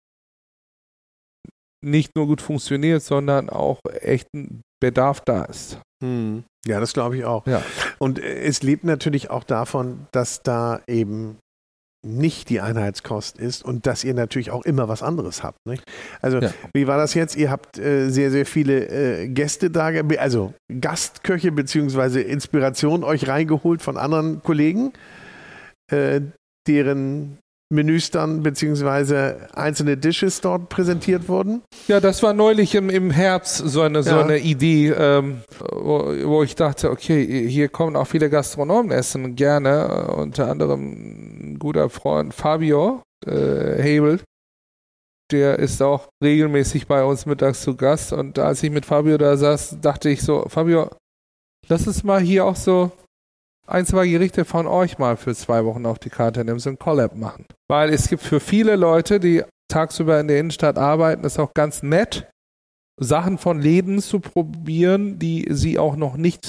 nicht nur gut funktioniert, sondern auch echt ein Bedarf da ist. Hm. Ja, das glaube ich auch. Ja. Und es lebt natürlich auch davon, dass da eben nicht die Einheitskost ist und dass ihr natürlich auch immer was anderes habt. Nicht? Also ja. Wie war das jetzt? Ihr habt äh, sehr, sehr viele äh, Gäste da, also Gastköche beziehungsweise Inspiration euch reingeholt von anderen Kollegen, äh, deren Menüs dann beziehungsweise einzelne Dishes dort präsentiert wurden? Ja, das war neulich im, im Herbst so eine, so ja. eine Idee, ähm, wo, wo ich dachte, okay, hier kommen auch viele Gastronomen essen gerne, unter anderem ein guter Freund Fabio äh, Hebel, der ist auch regelmäßig bei uns mittags zu Gast und als ich mit Fabio da saß, dachte ich so, Fabio, lass uns mal hier auch so ein, zwei Gerichte von euch mal für zwei Wochen auf die Karte nehmen, so ein Collab machen. Weil es gibt für viele Leute, die tagsüber in der Innenstadt arbeiten, ist auch ganz nett, Sachen von Läden zu probieren, die sie auch noch nicht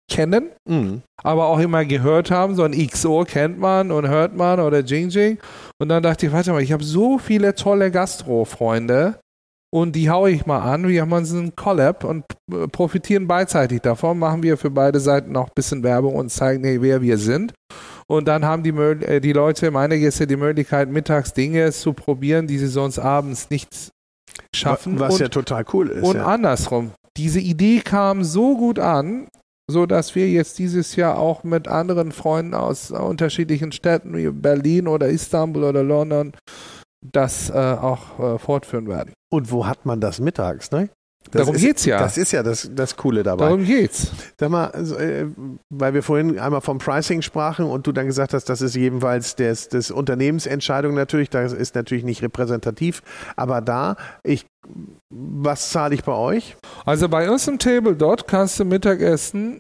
kennen, Mhm. aber auch immer gehört haben. So ein X O kennt man und hört man oder Jing Jing. Und dann dachte ich, warte mal, ich habe so viele tolle Gastro-Freunde und die haue ich mal an. Wir haben so einen Collab und profitieren beidseitig davon. Machen wir für beide Seiten noch ein bisschen Werbung und zeigen, hey, wer wir sind. Und dann haben die, die Leute, meine Gäste, die Möglichkeit, mittags Dinge zu probieren, die sie sonst abends nicht schaffen. Was und, ja total cool ist. Und ja. andersrum. Diese Idee kam so gut an, so dass wir jetzt dieses Jahr auch mit anderen Freunden aus unterschiedlichen Städten wie Berlin oder Istanbul oder London das äh, auch äh, fortführen werden. Und wo hat man das mittags, ne? Das Darum ist, geht's ja. Das ist ja das, das Coole dabei. Darum geht's. Sag mal, also, äh, weil wir vorhin einmal vom Pricing sprachen und du dann gesagt hast, das ist jedenfalls des, des Unternehmensentscheidung natürlich, das ist natürlich nicht repräsentativ, aber da, ich, was zahle ich bei euch? Also bei uns im Table dort kannst du Mittagessen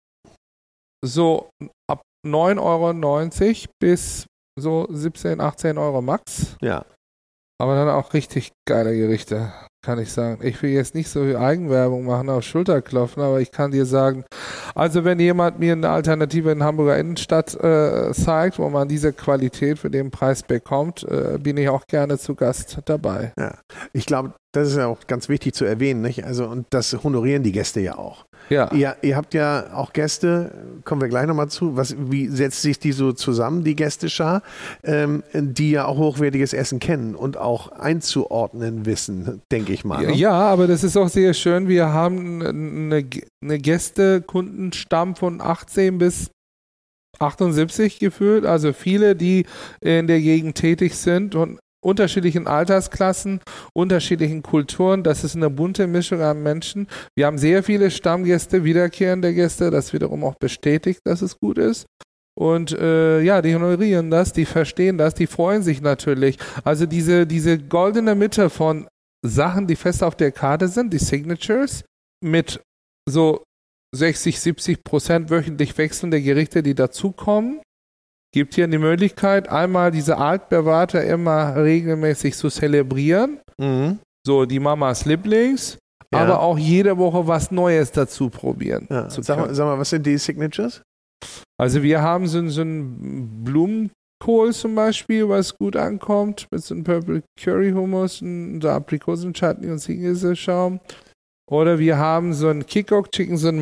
so ab neun Euro neunzig bis so siebzehn, achtzehn Euro max. Ja. Aber dann auch richtig geile Gerichte, kann ich sagen. Ich will jetzt nicht so viel Eigenwerbung machen, auf Schulterklopfen, aber ich kann dir sagen, also wenn jemand mir eine Alternative in Hamburger Innenstadt äh, zeigt, wo man diese Qualität für den Preis bekommt, äh, bin ich auch gerne zu Gast dabei. Ja, ich glaube, das ist ja auch ganz wichtig zu erwähnen, nicht? Also, und das honorieren die Gäste ja auch. Ja. Ihr, ihr habt ja auch Gäste, kommen wir gleich nochmal zu, was, wie setzt sich die so zusammen, die Gästeschar, ähm, die ja auch hochwertiges Essen kennen und auch einzuordnen wissen, denke ich mal. Ne? Ja, aber das ist auch sehr schön. Wir haben eine, eine Gästekundenstamm von achtzehn bis achtundsiebzig gefühlt, also viele, die in der Gegend tätig sind und unterschiedlichen Altersklassen, unterschiedlichen Kulturen. Das ist eine bunte Mischung an Menschen. Wir haben sehr viele Stammgäste, wiederkehrende Gäste, das wiederum auch bestätigt, dass es gut ist. Und äh, ja, die honorieren das, die verstehen das, die freuen sich natürlich. Also diese, diese goldene Mitte von Sachen, die fest auf der Karte sind, die Signatures, mit so sechzig, siebzig Prozent wöchentlich wechselnde Gerichte, die dazukommen, gibt hier die Möglichkeit, einmal diese altbewährte immer regelmäßig zu zelebrieren. Mhm. So die Mamas Lieblings, ja. Aber auch jede Woche was Neues dazu probieren. Ja. Zu sag, mal, sag mal, was sind die Signatures? Also wir haben so, so einen Blumenkohl zum Beispiel, was gut ankommt, mit so einem Purple Curry Hummus, und so Aprikosen-Chutney und Zinkelschaum. Oder wir haben so ein Kikok Chicken, so ein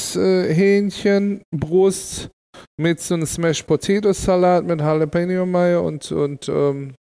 Maishähnchen, Brust, mit so einem Smashed Potato Salat mit Jalapeno Mayo und und ähm,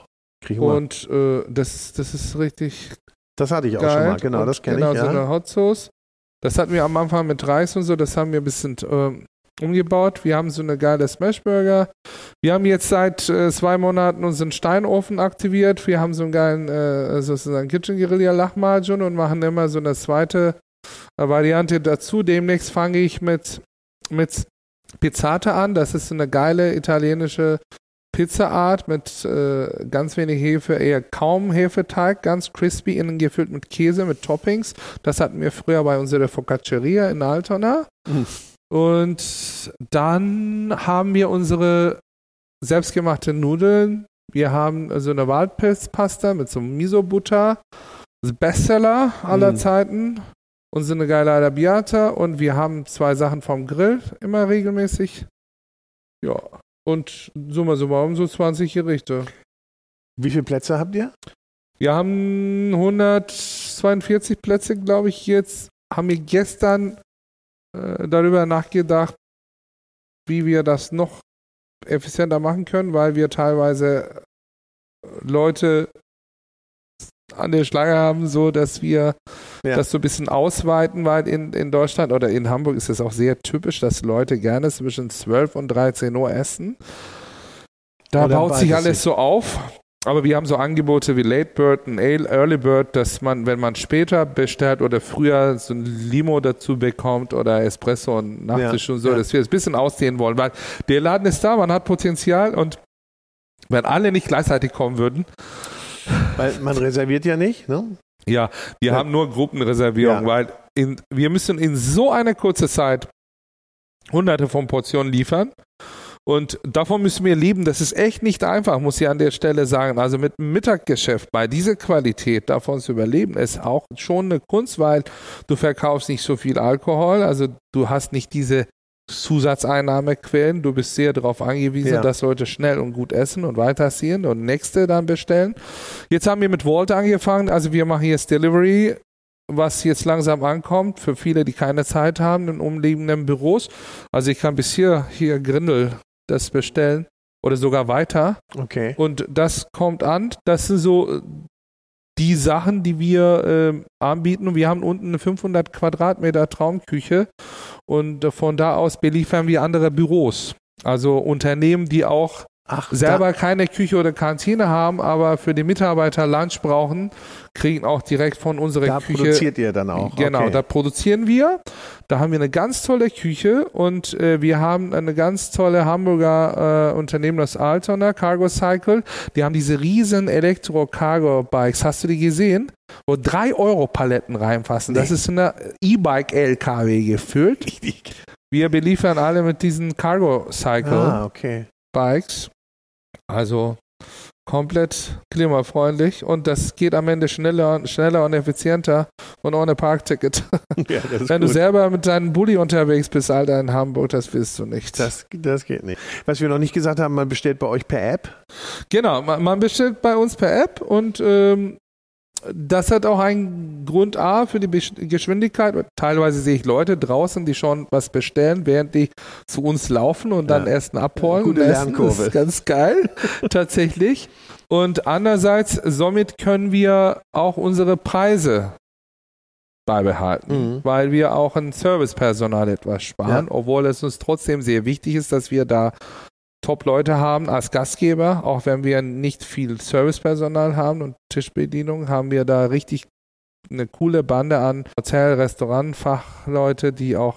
oh, und äh, das das ist richtig. Das hatte ich auch geil. schon mal, genau, und das kenne genau, ich. Genau, so ja. eine Hot Sauce. Das hatten wir am Anfang mit Reis und so, das haben wir ein bisschen ähm, umgebaut. Wir haben so eine geile Smashburger. Wir haben jetzt seit äh, zwei Monaten unseren Steinofen aktiviert. Wir haben so einen geilen äh, sozusagen Kitchen Guerilla Lahmacun und machen immer so eine zweite äh, Variante dazu. Demnächst fange ich mit mit Pizzata an, das ist eine geile italienische Pizzaart mit äh, ganz wenig Hefe, eher kaum Hefeteig, ganz crispy, innen gefüllt mit Käse, mit Toppings. Das hatten wir früher bei unserer Focacceria in Altona. Mhm. Und dann haben wir unsere selbstgemachte Nudeln. Wir haben so eine Waldpilzpasta mit so einem Miso-Butter, Bestseller aller mhm. Zeiten. Und so eine geile Arrabbiata und wir haben zwei Sachen vom Grill immer regelmäßig. Ja, und summa summarum so zwanzig Gerichte. Wie viele Plätze habt ihr? Wir haben hundertzweiundvierzig Plätze, glaube ich, jetzt. Haben wir gestern äh, darüber nachgedacht, wie wir das noch effizienter machen können, weil wir teilweise Leute an der Schlange haben, so dass wir ja. das so ein bisschen ausweiten, weil in, in Deutschland oder in Hamburg ist es auch sehr typisch, dass Leute gerne zwischen zwölf und dreizehn Uhr essen. Da oder baut sich alles sich. so auf. Aber wir haben so Angebote wie Late Bird und Early Bird, dass man, wenn man später bestellt oder früher so ein Limo dazu bekommt oder Espresso und Nachtisch ja. und so, ja. dass wir es ein bisschen ausdehnen wollen, weil der Laden ist da, man hat Potenzial und wenn alle nicht gleichzeitig kommen würden, weil man reserviert ja nicht, ne? Ja, wir ja. haben nur Gruppenreservierung, ja. weil in, wir müssen in so einer kurzen Zeit hunderte von Portionen liefern Und davon müssen wir leben. Das ist echt nicht einfach, muss ich an der Stelle sagen. Also mit dem Mittaggeschäft bei dieser Qualität davon zu überleben, ist auch schon eine Kunst, weil du verkaufst nicht so viel Alkohol. Also du hast nicht diese Zusatzeinnahmequellen. Du bist sehr darauf angewiesen, ja. dass Leute schnell und gut essen und weiterziehen und nächste dann bestellen. Jetzt haben wir mit Volt angefangen. Also wir machen jetzt Delivery, was jetzt langsam ankommt, für viele, die keine Zeit haben in umliegenden Büros. Also ich kann bis hier, hier Grindel das bestellen oder sogar weiter. Okay. Und das kommt an. Das sind so die Sachen, die wir äh, anbieten. Und wir haben unten eine fünfhundert Quadratmeter Traumküche und äh, von da aus beliefern wir andere Büros. Also Unternehmen, die auch Ach, selber keine Küche oder Kantine haben, aber für die Mitarbeiter Lunch brauchen, kriegen auch direkt von unserer da Küche. Da produziert ihr dann auch? Genau, okay. Da produzieren wir. Da haben wir eine ganz tolle Küche und äh, wir haben eine ganz tolle Hamburger äh, Unternehmen, das Altona, Cargo Cycle. Die haben diese riesen Elektro-Cargo-Bikes. Hast du die gesehen? Wo drei Euro Paletten reinpassen. Nee. Das ist eine E-Bike-L K W gefüllt. Wir beliefern alle mit diesen Cargo Cycle ah, okay. Bikes. Also komplett klimafreundlich und das geht am Ende schneller, schneller und effizienter und ohne Parkticket. Ja, Wenn gut. du selber mit deinem Bulli unterwegs bist, Alter, in Hamburg, das willst du nicht. Das, das geht nicht. Was wir noch nicht gesagt haben, man bestellt bei euch per App? Genau, man, man bestellt bei uns per App und ähm, das hat auch einen Grund A für die Geschwindigkeit. Teilweise sehe ich Leute draußen, die schon was bestellen, während die zu uns laufen und dann ja. Essen abholen. Gute Lernkurve. Das ist ganz geil, tatsächlich. Und andererseits, somit können wir auch unsere Preise beibehalten, mhm. weil wir auch ein Servicepersonal etwas sparen, ja. obwohl es uns trotzdem sehr wichtig ist, dass wir da Top-Leute haben als Gastgeber, auch wenn wir nicht viel Servicepersonal haben und Tischbedienung, haben wir da richtig eine coole Bande an Hotel-, Restaurant-, Fachleute, die auch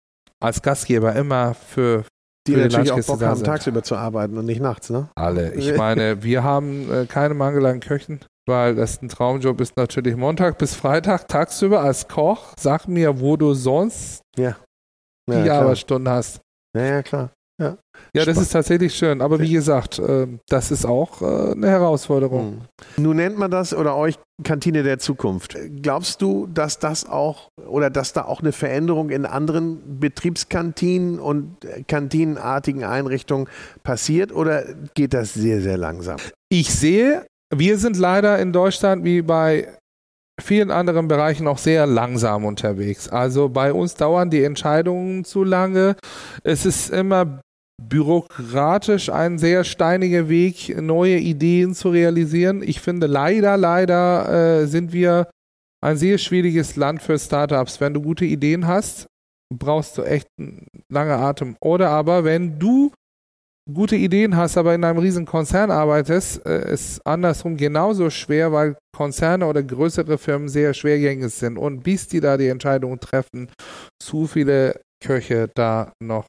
als Gastgeber immer für die für natürlich auch Bock haben, tagsüber zu arbeiten und nicht nachts, ne? Alle. Ich meine, wir haben äh, keine Mangel an Köchen, weil das ein Traumjob ist natürlich Montag bis Freitag tagsüber als Koch. Sag mir, wo du sonst ja. Ja, die klar. Arbeitsstunden hast. Ja, ja, klar. Ja, ja das ist tatsächlich schön. Aber wie gesagt, äh, das ist auch äh, eine Herausforderung. Hm. Nun nennt man das oder euch Kantine der Zukunft. Glaubst du, dass das auch oder dass da auch eine Veränderung in anderen Betriebskantinen und kantinenartigen Einrichtungen passiert oder geht das sehr, sehr langsam? Ich sehe, wir sind leider in Deutschland wie bei vielen anderen Bereichen auch sehr langsam unterwegs. Also bei uns dauern die Entscheidungen zu lange. Es ist immer bürokratisch ein sehr steiniger Weg, neue Ideen zu realisieren. Ich finde leider, leider äh, sind wir ein sehr schwieriges Land für Startups. Wenn du gute Ideen hast, brauchst du echt einen langen Atem. Oder aber wenn du gute Ideen hast, aber in einem riesen Konzern arbeitest, äh, ist andersrum genauso schwer, weil Konzerne oder größere Firmen sehr schwergängig sind. Und bis die da die Entscheidung treffen, zu viele Köche da noch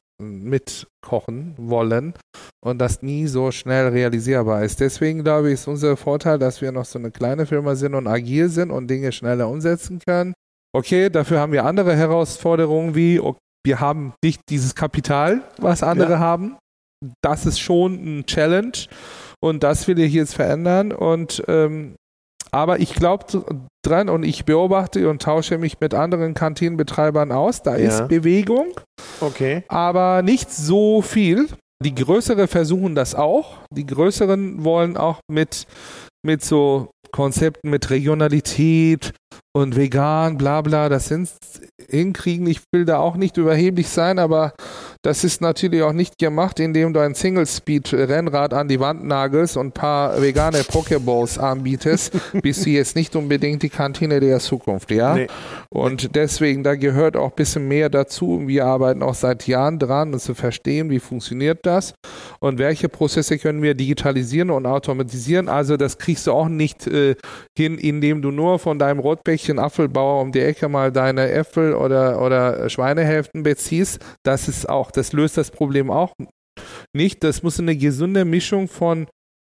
mitkochen wollen und das nie so schnell realisierbar ist. Deswegen glaube ich, ist unser Vorteil, dass wir noch so eine kleine Firma sind und agil sind und Dinge schneller umsetzen können. Okay, dafür haben wir andere Herausforderungen wie, wir haben nicht dieses Kapital, was andere ja. haben. Das ist schon ein Challenge und das will ich jetzt verändern. Und ähm, aber ich glaube dran und ich beobachte und tausche mich mit anderen Kantinenbetreibern aus. Da ja. ist Bewegung, okay. aber nicht so viel. Die Größeren versuchen das auch. Die Größeren wollen auch mit, mit so Konzepten mit Regionalität und vegan, bla bla, das sind hinkriegen. Ich will da auch nicht überheblich sein, aber das ist natürlich auch nicht gemacht, indem du ein Single-Speed-Rennrad an die Wand nagelst und ein paar vegane Pokeballs anbietest, bist du jetzt nicht unbedingt die Kantine der Zukunft, ja? Nee. Und deswegen, da gehört auch ein bisschen mehr dazu. Wir arbeiten auch seit Jahren dran, um zu verstehen, wie funktioniert das und welche Prozesse können wir digitalisieren und automatisieren. Also das kriegst du auch nicht äh, hin, indem du nur von deinem Rotbäckchen Apfelbauer um die Ecke mal deine Äpfel oder, oder Schweinehälften beziehst. Das ist auch Das löst das Problem auch nicht. Das muss eine gesunde Mischung von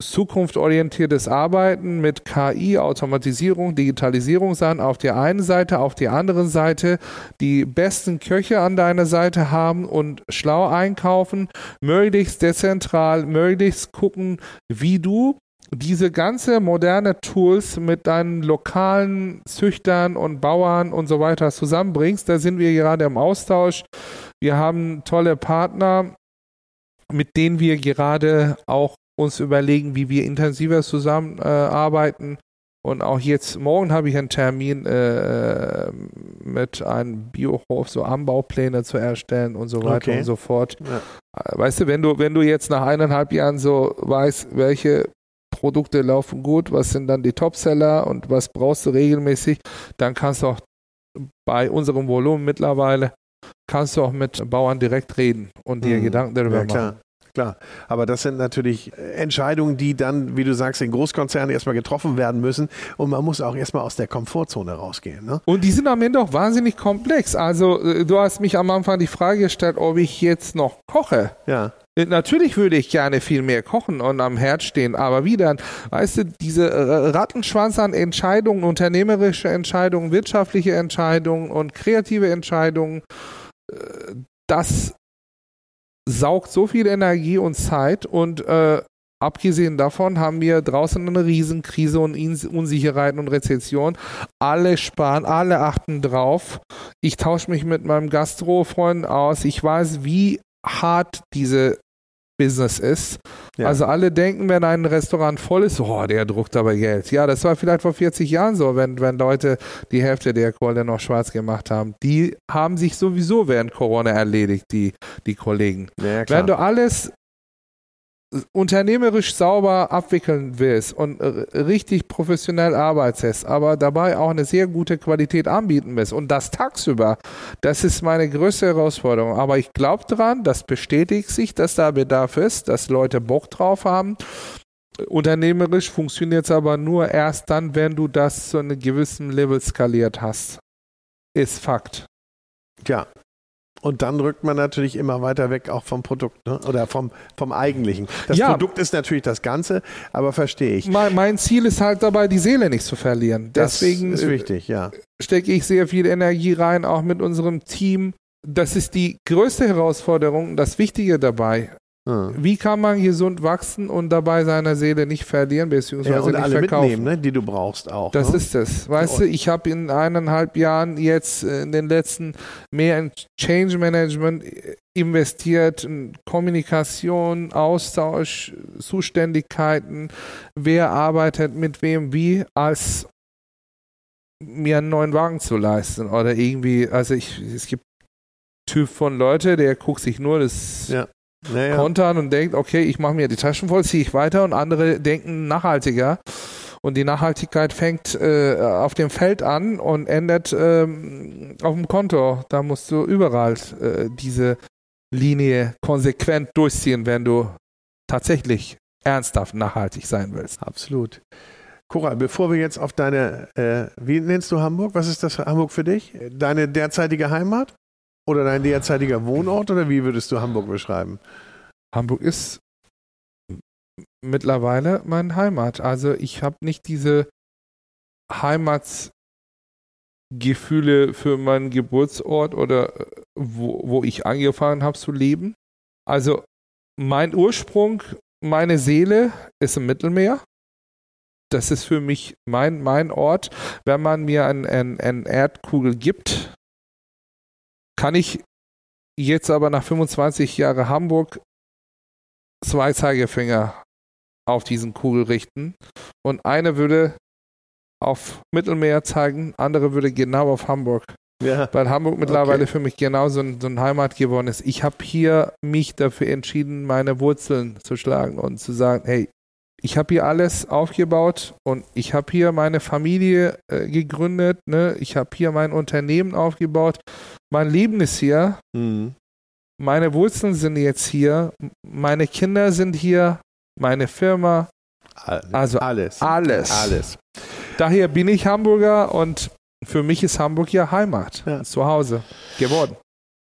zukunftsorientiertes Arbeiten mit K I, Automatisierung, Digitalisierung sein auf der einen Seite, auf der anderen Seite die besten Köche an deiner Seite haben und schlau einkaufen, möglichst dezentral, möglichst gucken, wie du diese ganze moderne Tools mit deinen lokalen Züchtern und Bauern und so weiter zusammenbringst. Da sind wir gerade im Austausch. Wir haben tolle Partner, mit denen wir gerade auch uns überlegen, wie wir intensiver zusammenarbeiten. Äh, und auch jetzt, morgen habe ich einen Termin äh, mit einem Biohof, so Anbaupläne zu erstellen und so weiter okay. und so fort. Ja. Weißt du, wenn du, wenn du jetzt nach eineinhalb Jahren so weißt, welche Produkte laufen gut, was sind dann die Topseller und was brauchst du regelmäßig, dann kannst du auch bei unserem Volumen mittlerweile, kannst du auch mit Bauern direkt reden und dir mhm. Gedanken darüber ja, klar. machen. Klar, aber das sind natürlich Entscheidungen, die dann, wie du sagst, in Großkonzernen erstmal getroffen werden müssen und man muss auch erstmal aus der Komfortzone rausgehen. Ne? Und die sind am Ende auch wahnsinnig komplex. Also du hast mich am Anfang die Frage gestellt, ob ich jetzt noch koche. Ja. Natürlich würde ich gerne viel mehr kochen und am Herd stehen, aber wieder, weißt du, diese Rattenschwanz an Entscheidungen, unternehmerische Entscheidungen, wirtschaftliche Entscheidungen und kreative Entscheidungen, das saugt so viel Energie und Zeit und äh, abgesehen davon haben wir draußen eine Riesenkrise und Unsicherheiten und Rezession. Alle sparen, alle achten drauf. Ich tausche mich mit meinem Gastro-Freund aus. Ich weiß, wie hart diese Business ist. Ja. Also alle denken, wenn ein Restaurant voll ist, oh, der druckt aber Geld. Ja, das war vielleicht vor vierzig Jahren so, wenn, wenn Leute die Hälfte der Kohle noch schwarz gemacht haben. Die haben sich sowieso während Corona erledigt, die, die Kollegen. Ja, wenn du alles unternehmerisch sauber abwickeln willst und richtig professionell arbeitest, aber dabei auch eine sehr gute Qualität anbieten willst und das tagsüber, das ist meine größte Herausforderung. Aber ich glaube daran, das bestätigt sich, dass da Bedarf ist, dass Leute Bock drauf haben. Unternehmerisch funktioniert es aber nur erst dann, wenn du das zu einem gewissen Level skaliert hast. Ist Fakt. Ja. Und dann rückt man natürlich immer weiter weg auch vom Produkt, ne? Oder vom, vom Eigentlichen. Das ja. Produkt ist natürlich das Ganze, aber verstehe ich. Mein, mein Ziel ist halt dabei, die Seele nicht zu verlieren. Deswegen das ist wichtig, ja. stecke ich sehr viel Energie rein, auch mit unserem Team. Das ist die größte Herausforderung, das Wichtige dabei. Hm. Wie kann man gesund wachsen und dabei seine Seele nicht verlieren, beziehungsweise ja, und nicht alle verkaufen? Mitnehmen, ne, die du brauchst auch. Das ne? ist es. Weißt du, ich habe in eineinhalb Jahren jetzt in den letzten mehr in Change Management investiert, in Kommunikation, Austausch, Zuständigkeiten, wer arbeitet mit wem wie, als mir einen neuen Wagen zu leisten oder irgendwie, also ich, es gibt Typ von Leute, der guckt sich nur das ja. Naja. kontern und denkt, okay, ich mache mir die Taschen voll, ziehe ich weiter und andere denken nachhaltiger und die Nachhaltigkeit fängt äh, auf dem Feld an und endet ähm, auf dem Konto. Da musst du überall äh, diese Linie konsequent durchziehen, wenn du tatsächlich ernsthaft nachhaltig sein willst. Absolut. Koral, bevor wir jetzt auf deine, äh, wie nennst du Hamburg? Was ist das für Hamburg für dich? Deine derzeitige Heimat? Oder dein derzeitiger Wohnort oder wie würdest du Hamburg beschreiben? Hamburg ist mittlerweile meine Heimat. Also ich habe nicht diese Heimatsgefühle für meinen Geburtsort oder wo, wo ich angefangen habe zu leben. Also mein Ursprung, meine Seele ist im Mittelmeer. Das ist für mich mein, mein Ort. Wenn man mir eine ein, ein Erdkugel gibt, kann ich jetzt aber nach fünfundzwanzig Jahren Hamburg zwei Zeigefinger auf diesen Kugel richten und eine würde auf Mittelmeer zeigen, andere würde genau auf Hamburg. Ja. Weil Hamburg mittlerweile okay. für mich genau so ein, so ein Heimat geworden ist. Ich habe hier mich dafür entschieden, meine Wurzeln zu schlagen und zu sagen, hey, ich habe hier alles aufgebaut und ich habe hier meine Familie äh, gegründet, ne? Ich habe hier mein Unternehmen aufgebaut. Mein Leben ist hier. Mhm. Meine Wurzeln sind jetzt hier. Meine Kinder sind hier. Meine Firma. Also alles. Alles. Alles. Daher bin ich Hamburger und für mich ist Hamburg ja Heimat. Ja. Zu Hause geworden.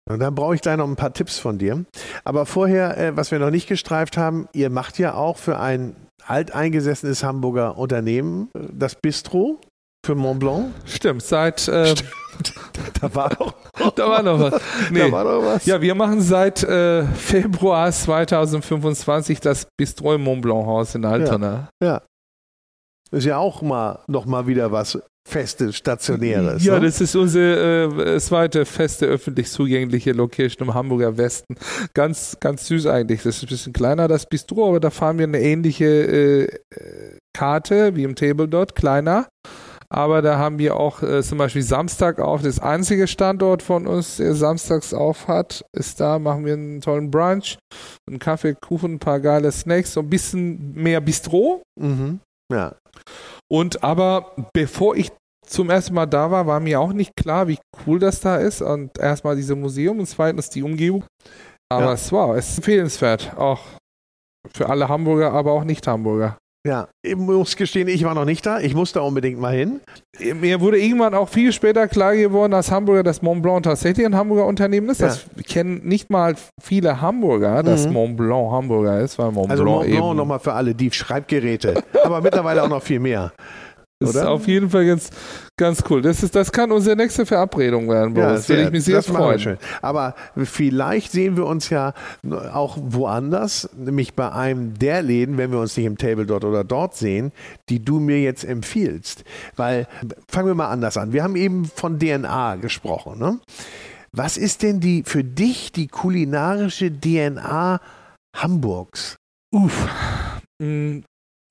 Und dann brauche ich gleich noch ein paar Tipps von dir. Aber vorher, äh, was wir noch nicht gestreift haben, ihr macht ja auch für ein alteingesessenes Hamburger Unternehmen äh, das Bistro für Mont Blanc. Stimmt, seit äh, Da war doch da war noch was. Nee. Da war doch was. Ja, wir machen seit äh, Februar zweitausendfünfundzwanzig das Bistro im Mont Blanc Haus in Altona. Ja. ja. Ist ja auch mal noch mal wieder was Festes, Stationäres. Ja, ne? das ist unsere äh, zweite feste öffentlich zugängliche Location im Hamburger Westen. Ganz, ganz süß eigentlich. Das ist ein bisschen kleiner, das Bistro, aber da fahren wir eine ähnliche äh, Karte wie im Table dort, kleiner. Aber da haben wir auch äh, zum Beispiel Samstag auf. Das einzige Standort von uns, der samstags auf hat, ist da, machen wir einen tollen Brunch, einen Kaffee, Kuchen, ein paar geile Snacks, so ein bisschen mehr Bistro. Mhm. Ja. Und aber bevor ich zum ersten Mal da war, war mir auch nicht klar, wie cool das da ist. Und erstmal dieses Museum und zweitens die Umgebung. Aber Ja. es war, es ist empfehlenswert, auch für alle Hamburger, aber auch Nicht-Hamburger. Ja, ich muss gestehen, ich war noch nicht da. Ich muss da unbedingt mal hin. Mir wurde irgendwann auch viel später klar geworden, dass Hamburger das Mont Blanc tatsächlich ein Hamburger Unternehmen ist. Ja. Das kennen nicht mal viele Hamburger, dass Mhm. Mont Blanc Hamburger ist, weil Mont Also Blanc Mont Blanc eben nochmal für alle, die Schreibgeräte. Aber mittlerweile auch noch viel mehr. Das ist Oder? auf jeden Fall ganz, ganz cool. Das, ist, das kann unsere nächste Verabredung werden, Boris. sehr- Würde ich mich sehr das machen wir freuen. schön. Aber vielleicht sehen wir uns ja auch woanders, nämlich bei einem der Läden, wenn wir uns nicht im Table dort oder dort sehen, die du mir jetzt empfiehlst. Weil, fangen wir mal anders an. Wir haben eben von D N A gesprochen. Ne? Was ist denn die für dich die kulinarische D N A Hamburgs? Uff. Mm.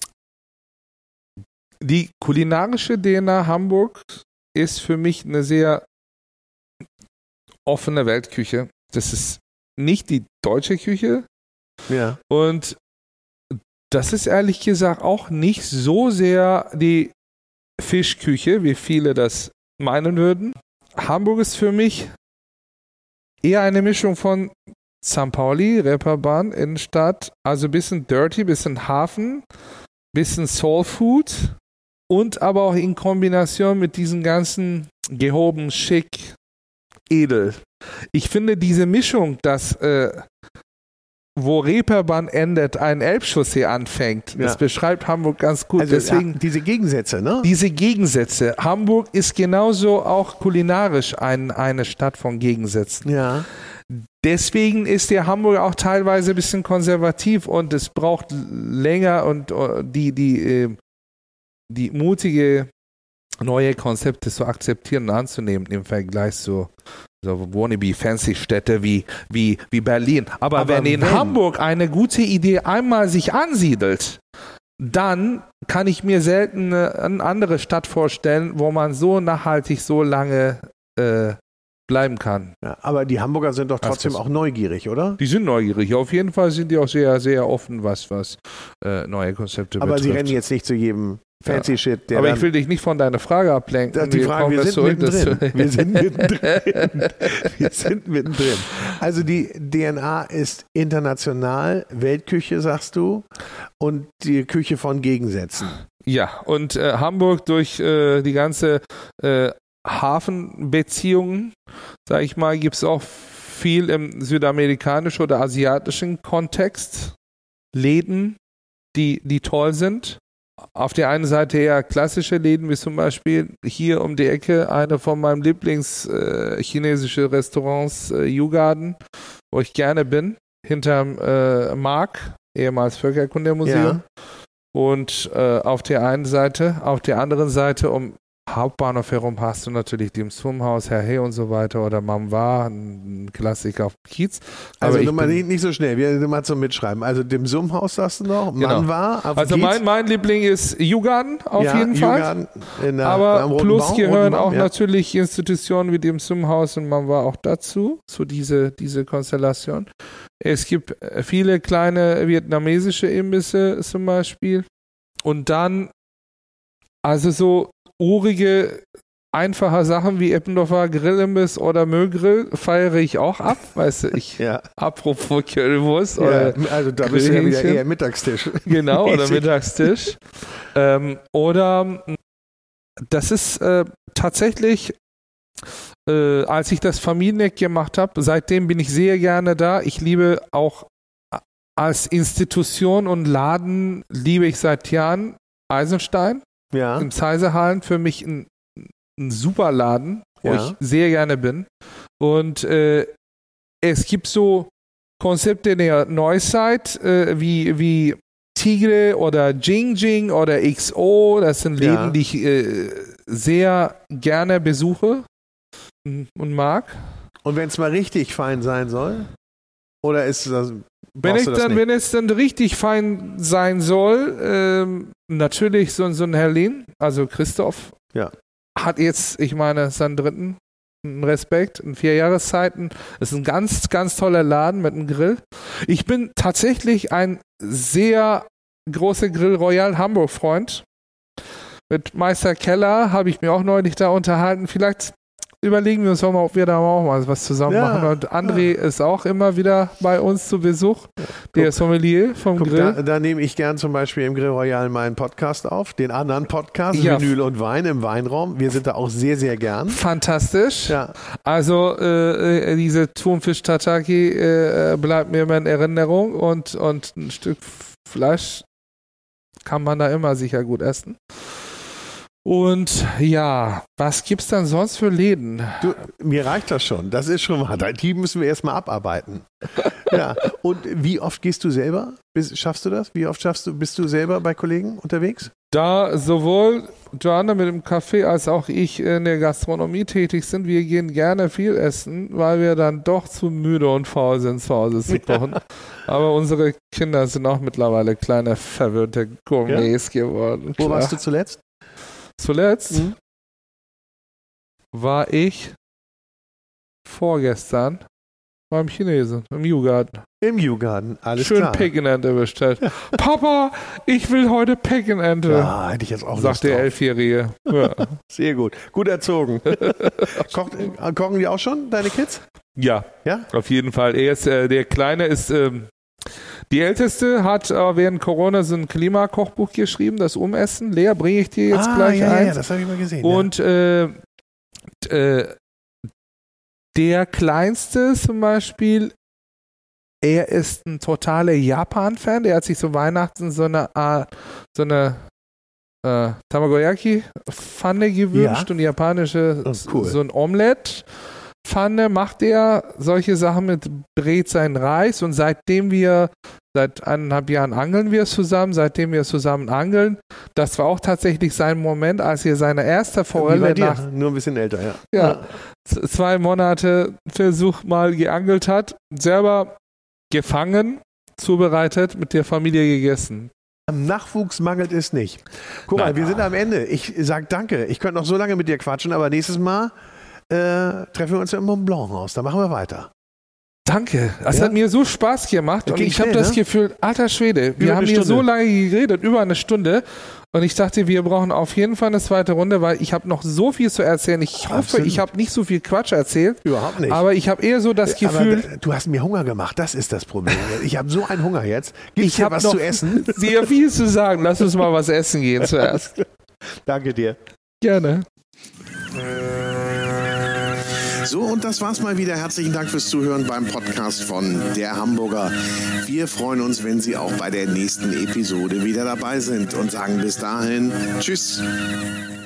Die kulinarische D N A Hamburg ist für mich eine sehr offene Weltküche. Das ist nicht die deutsche Küche Ja. und das ist ehrlich gesagt auch nicht so sehr die Fischküche, wie viele das meinen würden. Hamburg ist für mich eher eine Mischung von Sankt Pauli, Reeperbahn, Innenstadt, also ein bisschen dirty, ein bisschen Hafen, ein bisschen Soul Food und aber auch in Kombination mit diesen ganzen gehoben, schick, edel. Ich finde diese Mischung, dass äh, wo Reeperbahn endet, ein Elbchaussee anfängt, Ja. das beschreibt Hamburg ganz gut. Also Deswegen ja, diese Gegensätze, ne? diese Gegensätze. Hamburg ist genauso auch kulinarisch ein, eine Stadt von Gegensätzen. Ja. Deswegen ist der Hamburger auch teilweise ein bisschen konservativ und es braucht länger und uh, die, die, äh, die mutige neue Konzepte zu akzeptieren und anzunehmen im Vergleich zu so Wannabe-Fancy-Städte wie, wie, wie Berlin. Aber, Aber wenn in wenn- Hamburg eine gute Idee einmal sich ansiedelt, dann kann ich mir selten eine, eine andere Stadt vorstellen, wo man so nachhaltig so lange äh, bleiben kann. Ja, aber die Hamburger sind doch trotzdem Das- auch neugierig, oder? Die sind neugierig. Auf jeden Fall sind die auch sehr, sehr offen, was, was äh, neue Konzepte Aber betrifft. sie rennen jetzt nicht zu jedem Fancy Shit, der Aber dann, ich will dich nicht von deiner Frage ablenken. Das- die Frage, kommen wir das sind zurück, das- mittendrin. Wir sind mittendrin. Wir sind mittendrin. Also die D N A ist international, Weltküche, sagst du, und die Küche von Gegensätzen. Ja, und äh, Hamburg durch äh, die ganze äh, Hafenbeziehungen, sag ich mal, gibt es auch viel im südamerikanischen oder asiatischen Kontext. Läden, die, die toll sind. Auf der einen Seite eher klassische Läden, wie zum Beispiel hier um die Ecke, eine von meinen Lieblings-chinesischen äh, Restaurants, äh, Yugarden, wo ich gerne bin, hinterm äh, Mark, ehemals Völkerkundemuseum. Ja. Und äh, auf der einen Seite, auf der anderen Seite um Hauptbahnhof herum hast du natürlich dem Sumhaus, Herr Hey und so weiter oder Mamwa, ein Klassiker auf dem Kiez. Also ich nur mal bin- nicht, nicht so schnell, wir mal zum Mitschreiben. Also dem Sumhaus sagst du noch, Genau. Mann war, auf Also Kiez. mein, mein Liebling ist Yugarden auf ja, jeden Fall. Jugarden in der, Aber am Roten plus Baum, gehören Roten Baum, auch ja. natürlich Institutionen wie dem Sumhaus und man war auch dazu, zu diese, diese Konstellation. Es gibt äh, viele kleine vietnamesische Imbisse zum Beispiel. Und dann, also so urige, einfache Sachen wie Eppendorfer Grillimbiss oder Müllgrill feiere ich auch ab. Weißt du, ich, Ja. apropos Currywurst Ja, oder also da bist du ja wieder Grillhähnchen. eher Mittagstisch. Genau, oder Mäßig. Mittagstisch. ähm, oder mh, das ist äh, tatsächlich äh, als ich das Familieneck gemacht habe. Seitdem bin ich sehr gerne da. Ich liebe auch als Institution und Laden, liebe ich seit Jahren Eisenstein. Ja. Im Zeisehallen für mich ein, ein super Laden, wo Ja. ich sehr gerne bin. Und äh, es gibt so Konzepte in der Neuzeit, äh, wie, wie Tigre oder Jing Jing oder X O. Das sind Läden, Ja. die ich äh, sehr gerne besuche und mag. Und wenn es mal richtig fein sein soll? Oder ist das. Wenn, ich dann, wenn es dann richtig fein sein soll, ähm, natürlich so, so ein Herlin, also Christoph, Ja. hat jetzt, ich meine, seinen dritten Respekt in vier Jahreszeiten. Es ist ein ganz, ganz toller Laden mit einem Grill. Ich bin tatsächlich ein sehr großer Grill Royal Hamburg-Freund. Mit Meister Keller habe ich mir auch neulich da unterhalten. Vielleicht überlegen wir uns auch mal, ob wir da auch mal was zusammen Ja, machen. Und André ja. ist auch immer wieder bei uns zu Besuch. Der Guck, Sommelier vom Guck, Grill. da, da nehme ich gern zum Beispiel im Grill Royal meinen Podcast auf, den anderen Podcast, Ja. Vinyl und Wein im Weinraum. Wir sind da auch sehr, sehr gern. Fantastisch. Ja. Also äh, äh, diese Thunfisch-Tataki äh, bleibt mir immer in Erinnerung und, und ein Stück Fleisch kann man da immer sicher gut essen. Und ja, was gibt's dann sonst für Läden? Du, mir reicht das schon. Das ist schon mal. Die müssen wir erstmal abarbeiten. Ja. Und wie oft gehst du selber? Bist, schaffst du das? Wie oft schaffst du, bist du selber bei Kollegen unterwegs? Da sowohl Joanna mit dem Café als auch ich in der Gastronomie tätig sind, wir gehen gerne viel essen, weil wir dann doch zu müde und faul sind, zu Hause zu kochen. Aber unsere Kinder sind auch mittlerweile kleine verwirrte Gourmets ja? geworden. Wo Klar. warst du zuletzt? Zuletzt Mhm. war ich vorgestern beim Chinesen im Yugarten. Im Yugarten, alles Schön klar. Peckenente bestellt. Papa, ich will heute Peckenente, Ja, hätte ich jetzt auch sagt Lust der drauf. Elfjährige. Ja. Sehr gut. Gut erzogen. Kocht, äh, kochen die auch schon, deine Kids? ja, Ja? auf jeden Fall. Er ist, äh, der Kleine ist, ähm, die Älteste hat äh, während Corona so ein Klimakochbuch geschrieben, das Umessen. Lea, bringe ich dir jetzt ah, gleich ja, ja, ein. ja, das habe ich mal gesehen. Und äh, äh, der Kleinste zum Beispiel, er ist ein totaler Japan-Fan. Der hat sich so Weihnachten so eine Art, so eine äh, Tamagoyaki-Pfanne gewünscht Ja. und japanische, Oh, cool. so ein Omelett. Pfanne macht er solche Sachen mit, brät seinen Reis und seitdem wir, seit eineinhalb Jahren angeln wir zusammen, seitdem wir zusammen angeln, das war auch tatsächlich sein Moment, als er seine erste ja. Wie bei Forelle dir, nach nur ein bisschen älter, ja. ja, z- zwei Monate Versuch mal geangelt hat, selber gefangen, zubereitet, mit der Familie gegessen. Am Nachwuchs mangelt es nicht. Guck mal, Nein. wir sind am Ende. Ich sag danke. Ich könnte noch so lange mit dir quatschen, aber nächstes Mal äh, treffen wir uns im Mont Blanc aus. Da machen wir weiter. Danke, es Ja? hat mir so Spaß gemacht Das und ging ich habe schnell, das ne? Gefühl, alter Schwede, wir Über haben eine hier so Stunde. lange geredet, über eine Stunde und ich dachte, wir brauchen auf jeden Fall eine zweite Runde, weil ich habe noch so viel zu erzählen. Ich hoffe, Absolut. ich habe nicht so viel Quatsch erzählt, Überhaupt nicht. aber ich habe eher so das Gefühl, aber du hast mir Hunger gemacht. Das ist das Problem. Ich habe so einen Hunger jetzt. Gibt's ich hier habe was noch zu essen? sehr viel zu sagen. Lass uns mal was essen gehen zuerst. Danke dir. Gerne. So, und das war's mal wieder. Herzlichen Dank fürs Zuhören beim Podcast von Der Hamburger. Wir freuen uns, wenn Sie auch bei der nächsten Episode wieder dabei sind und sagen bis dahin Tschüss.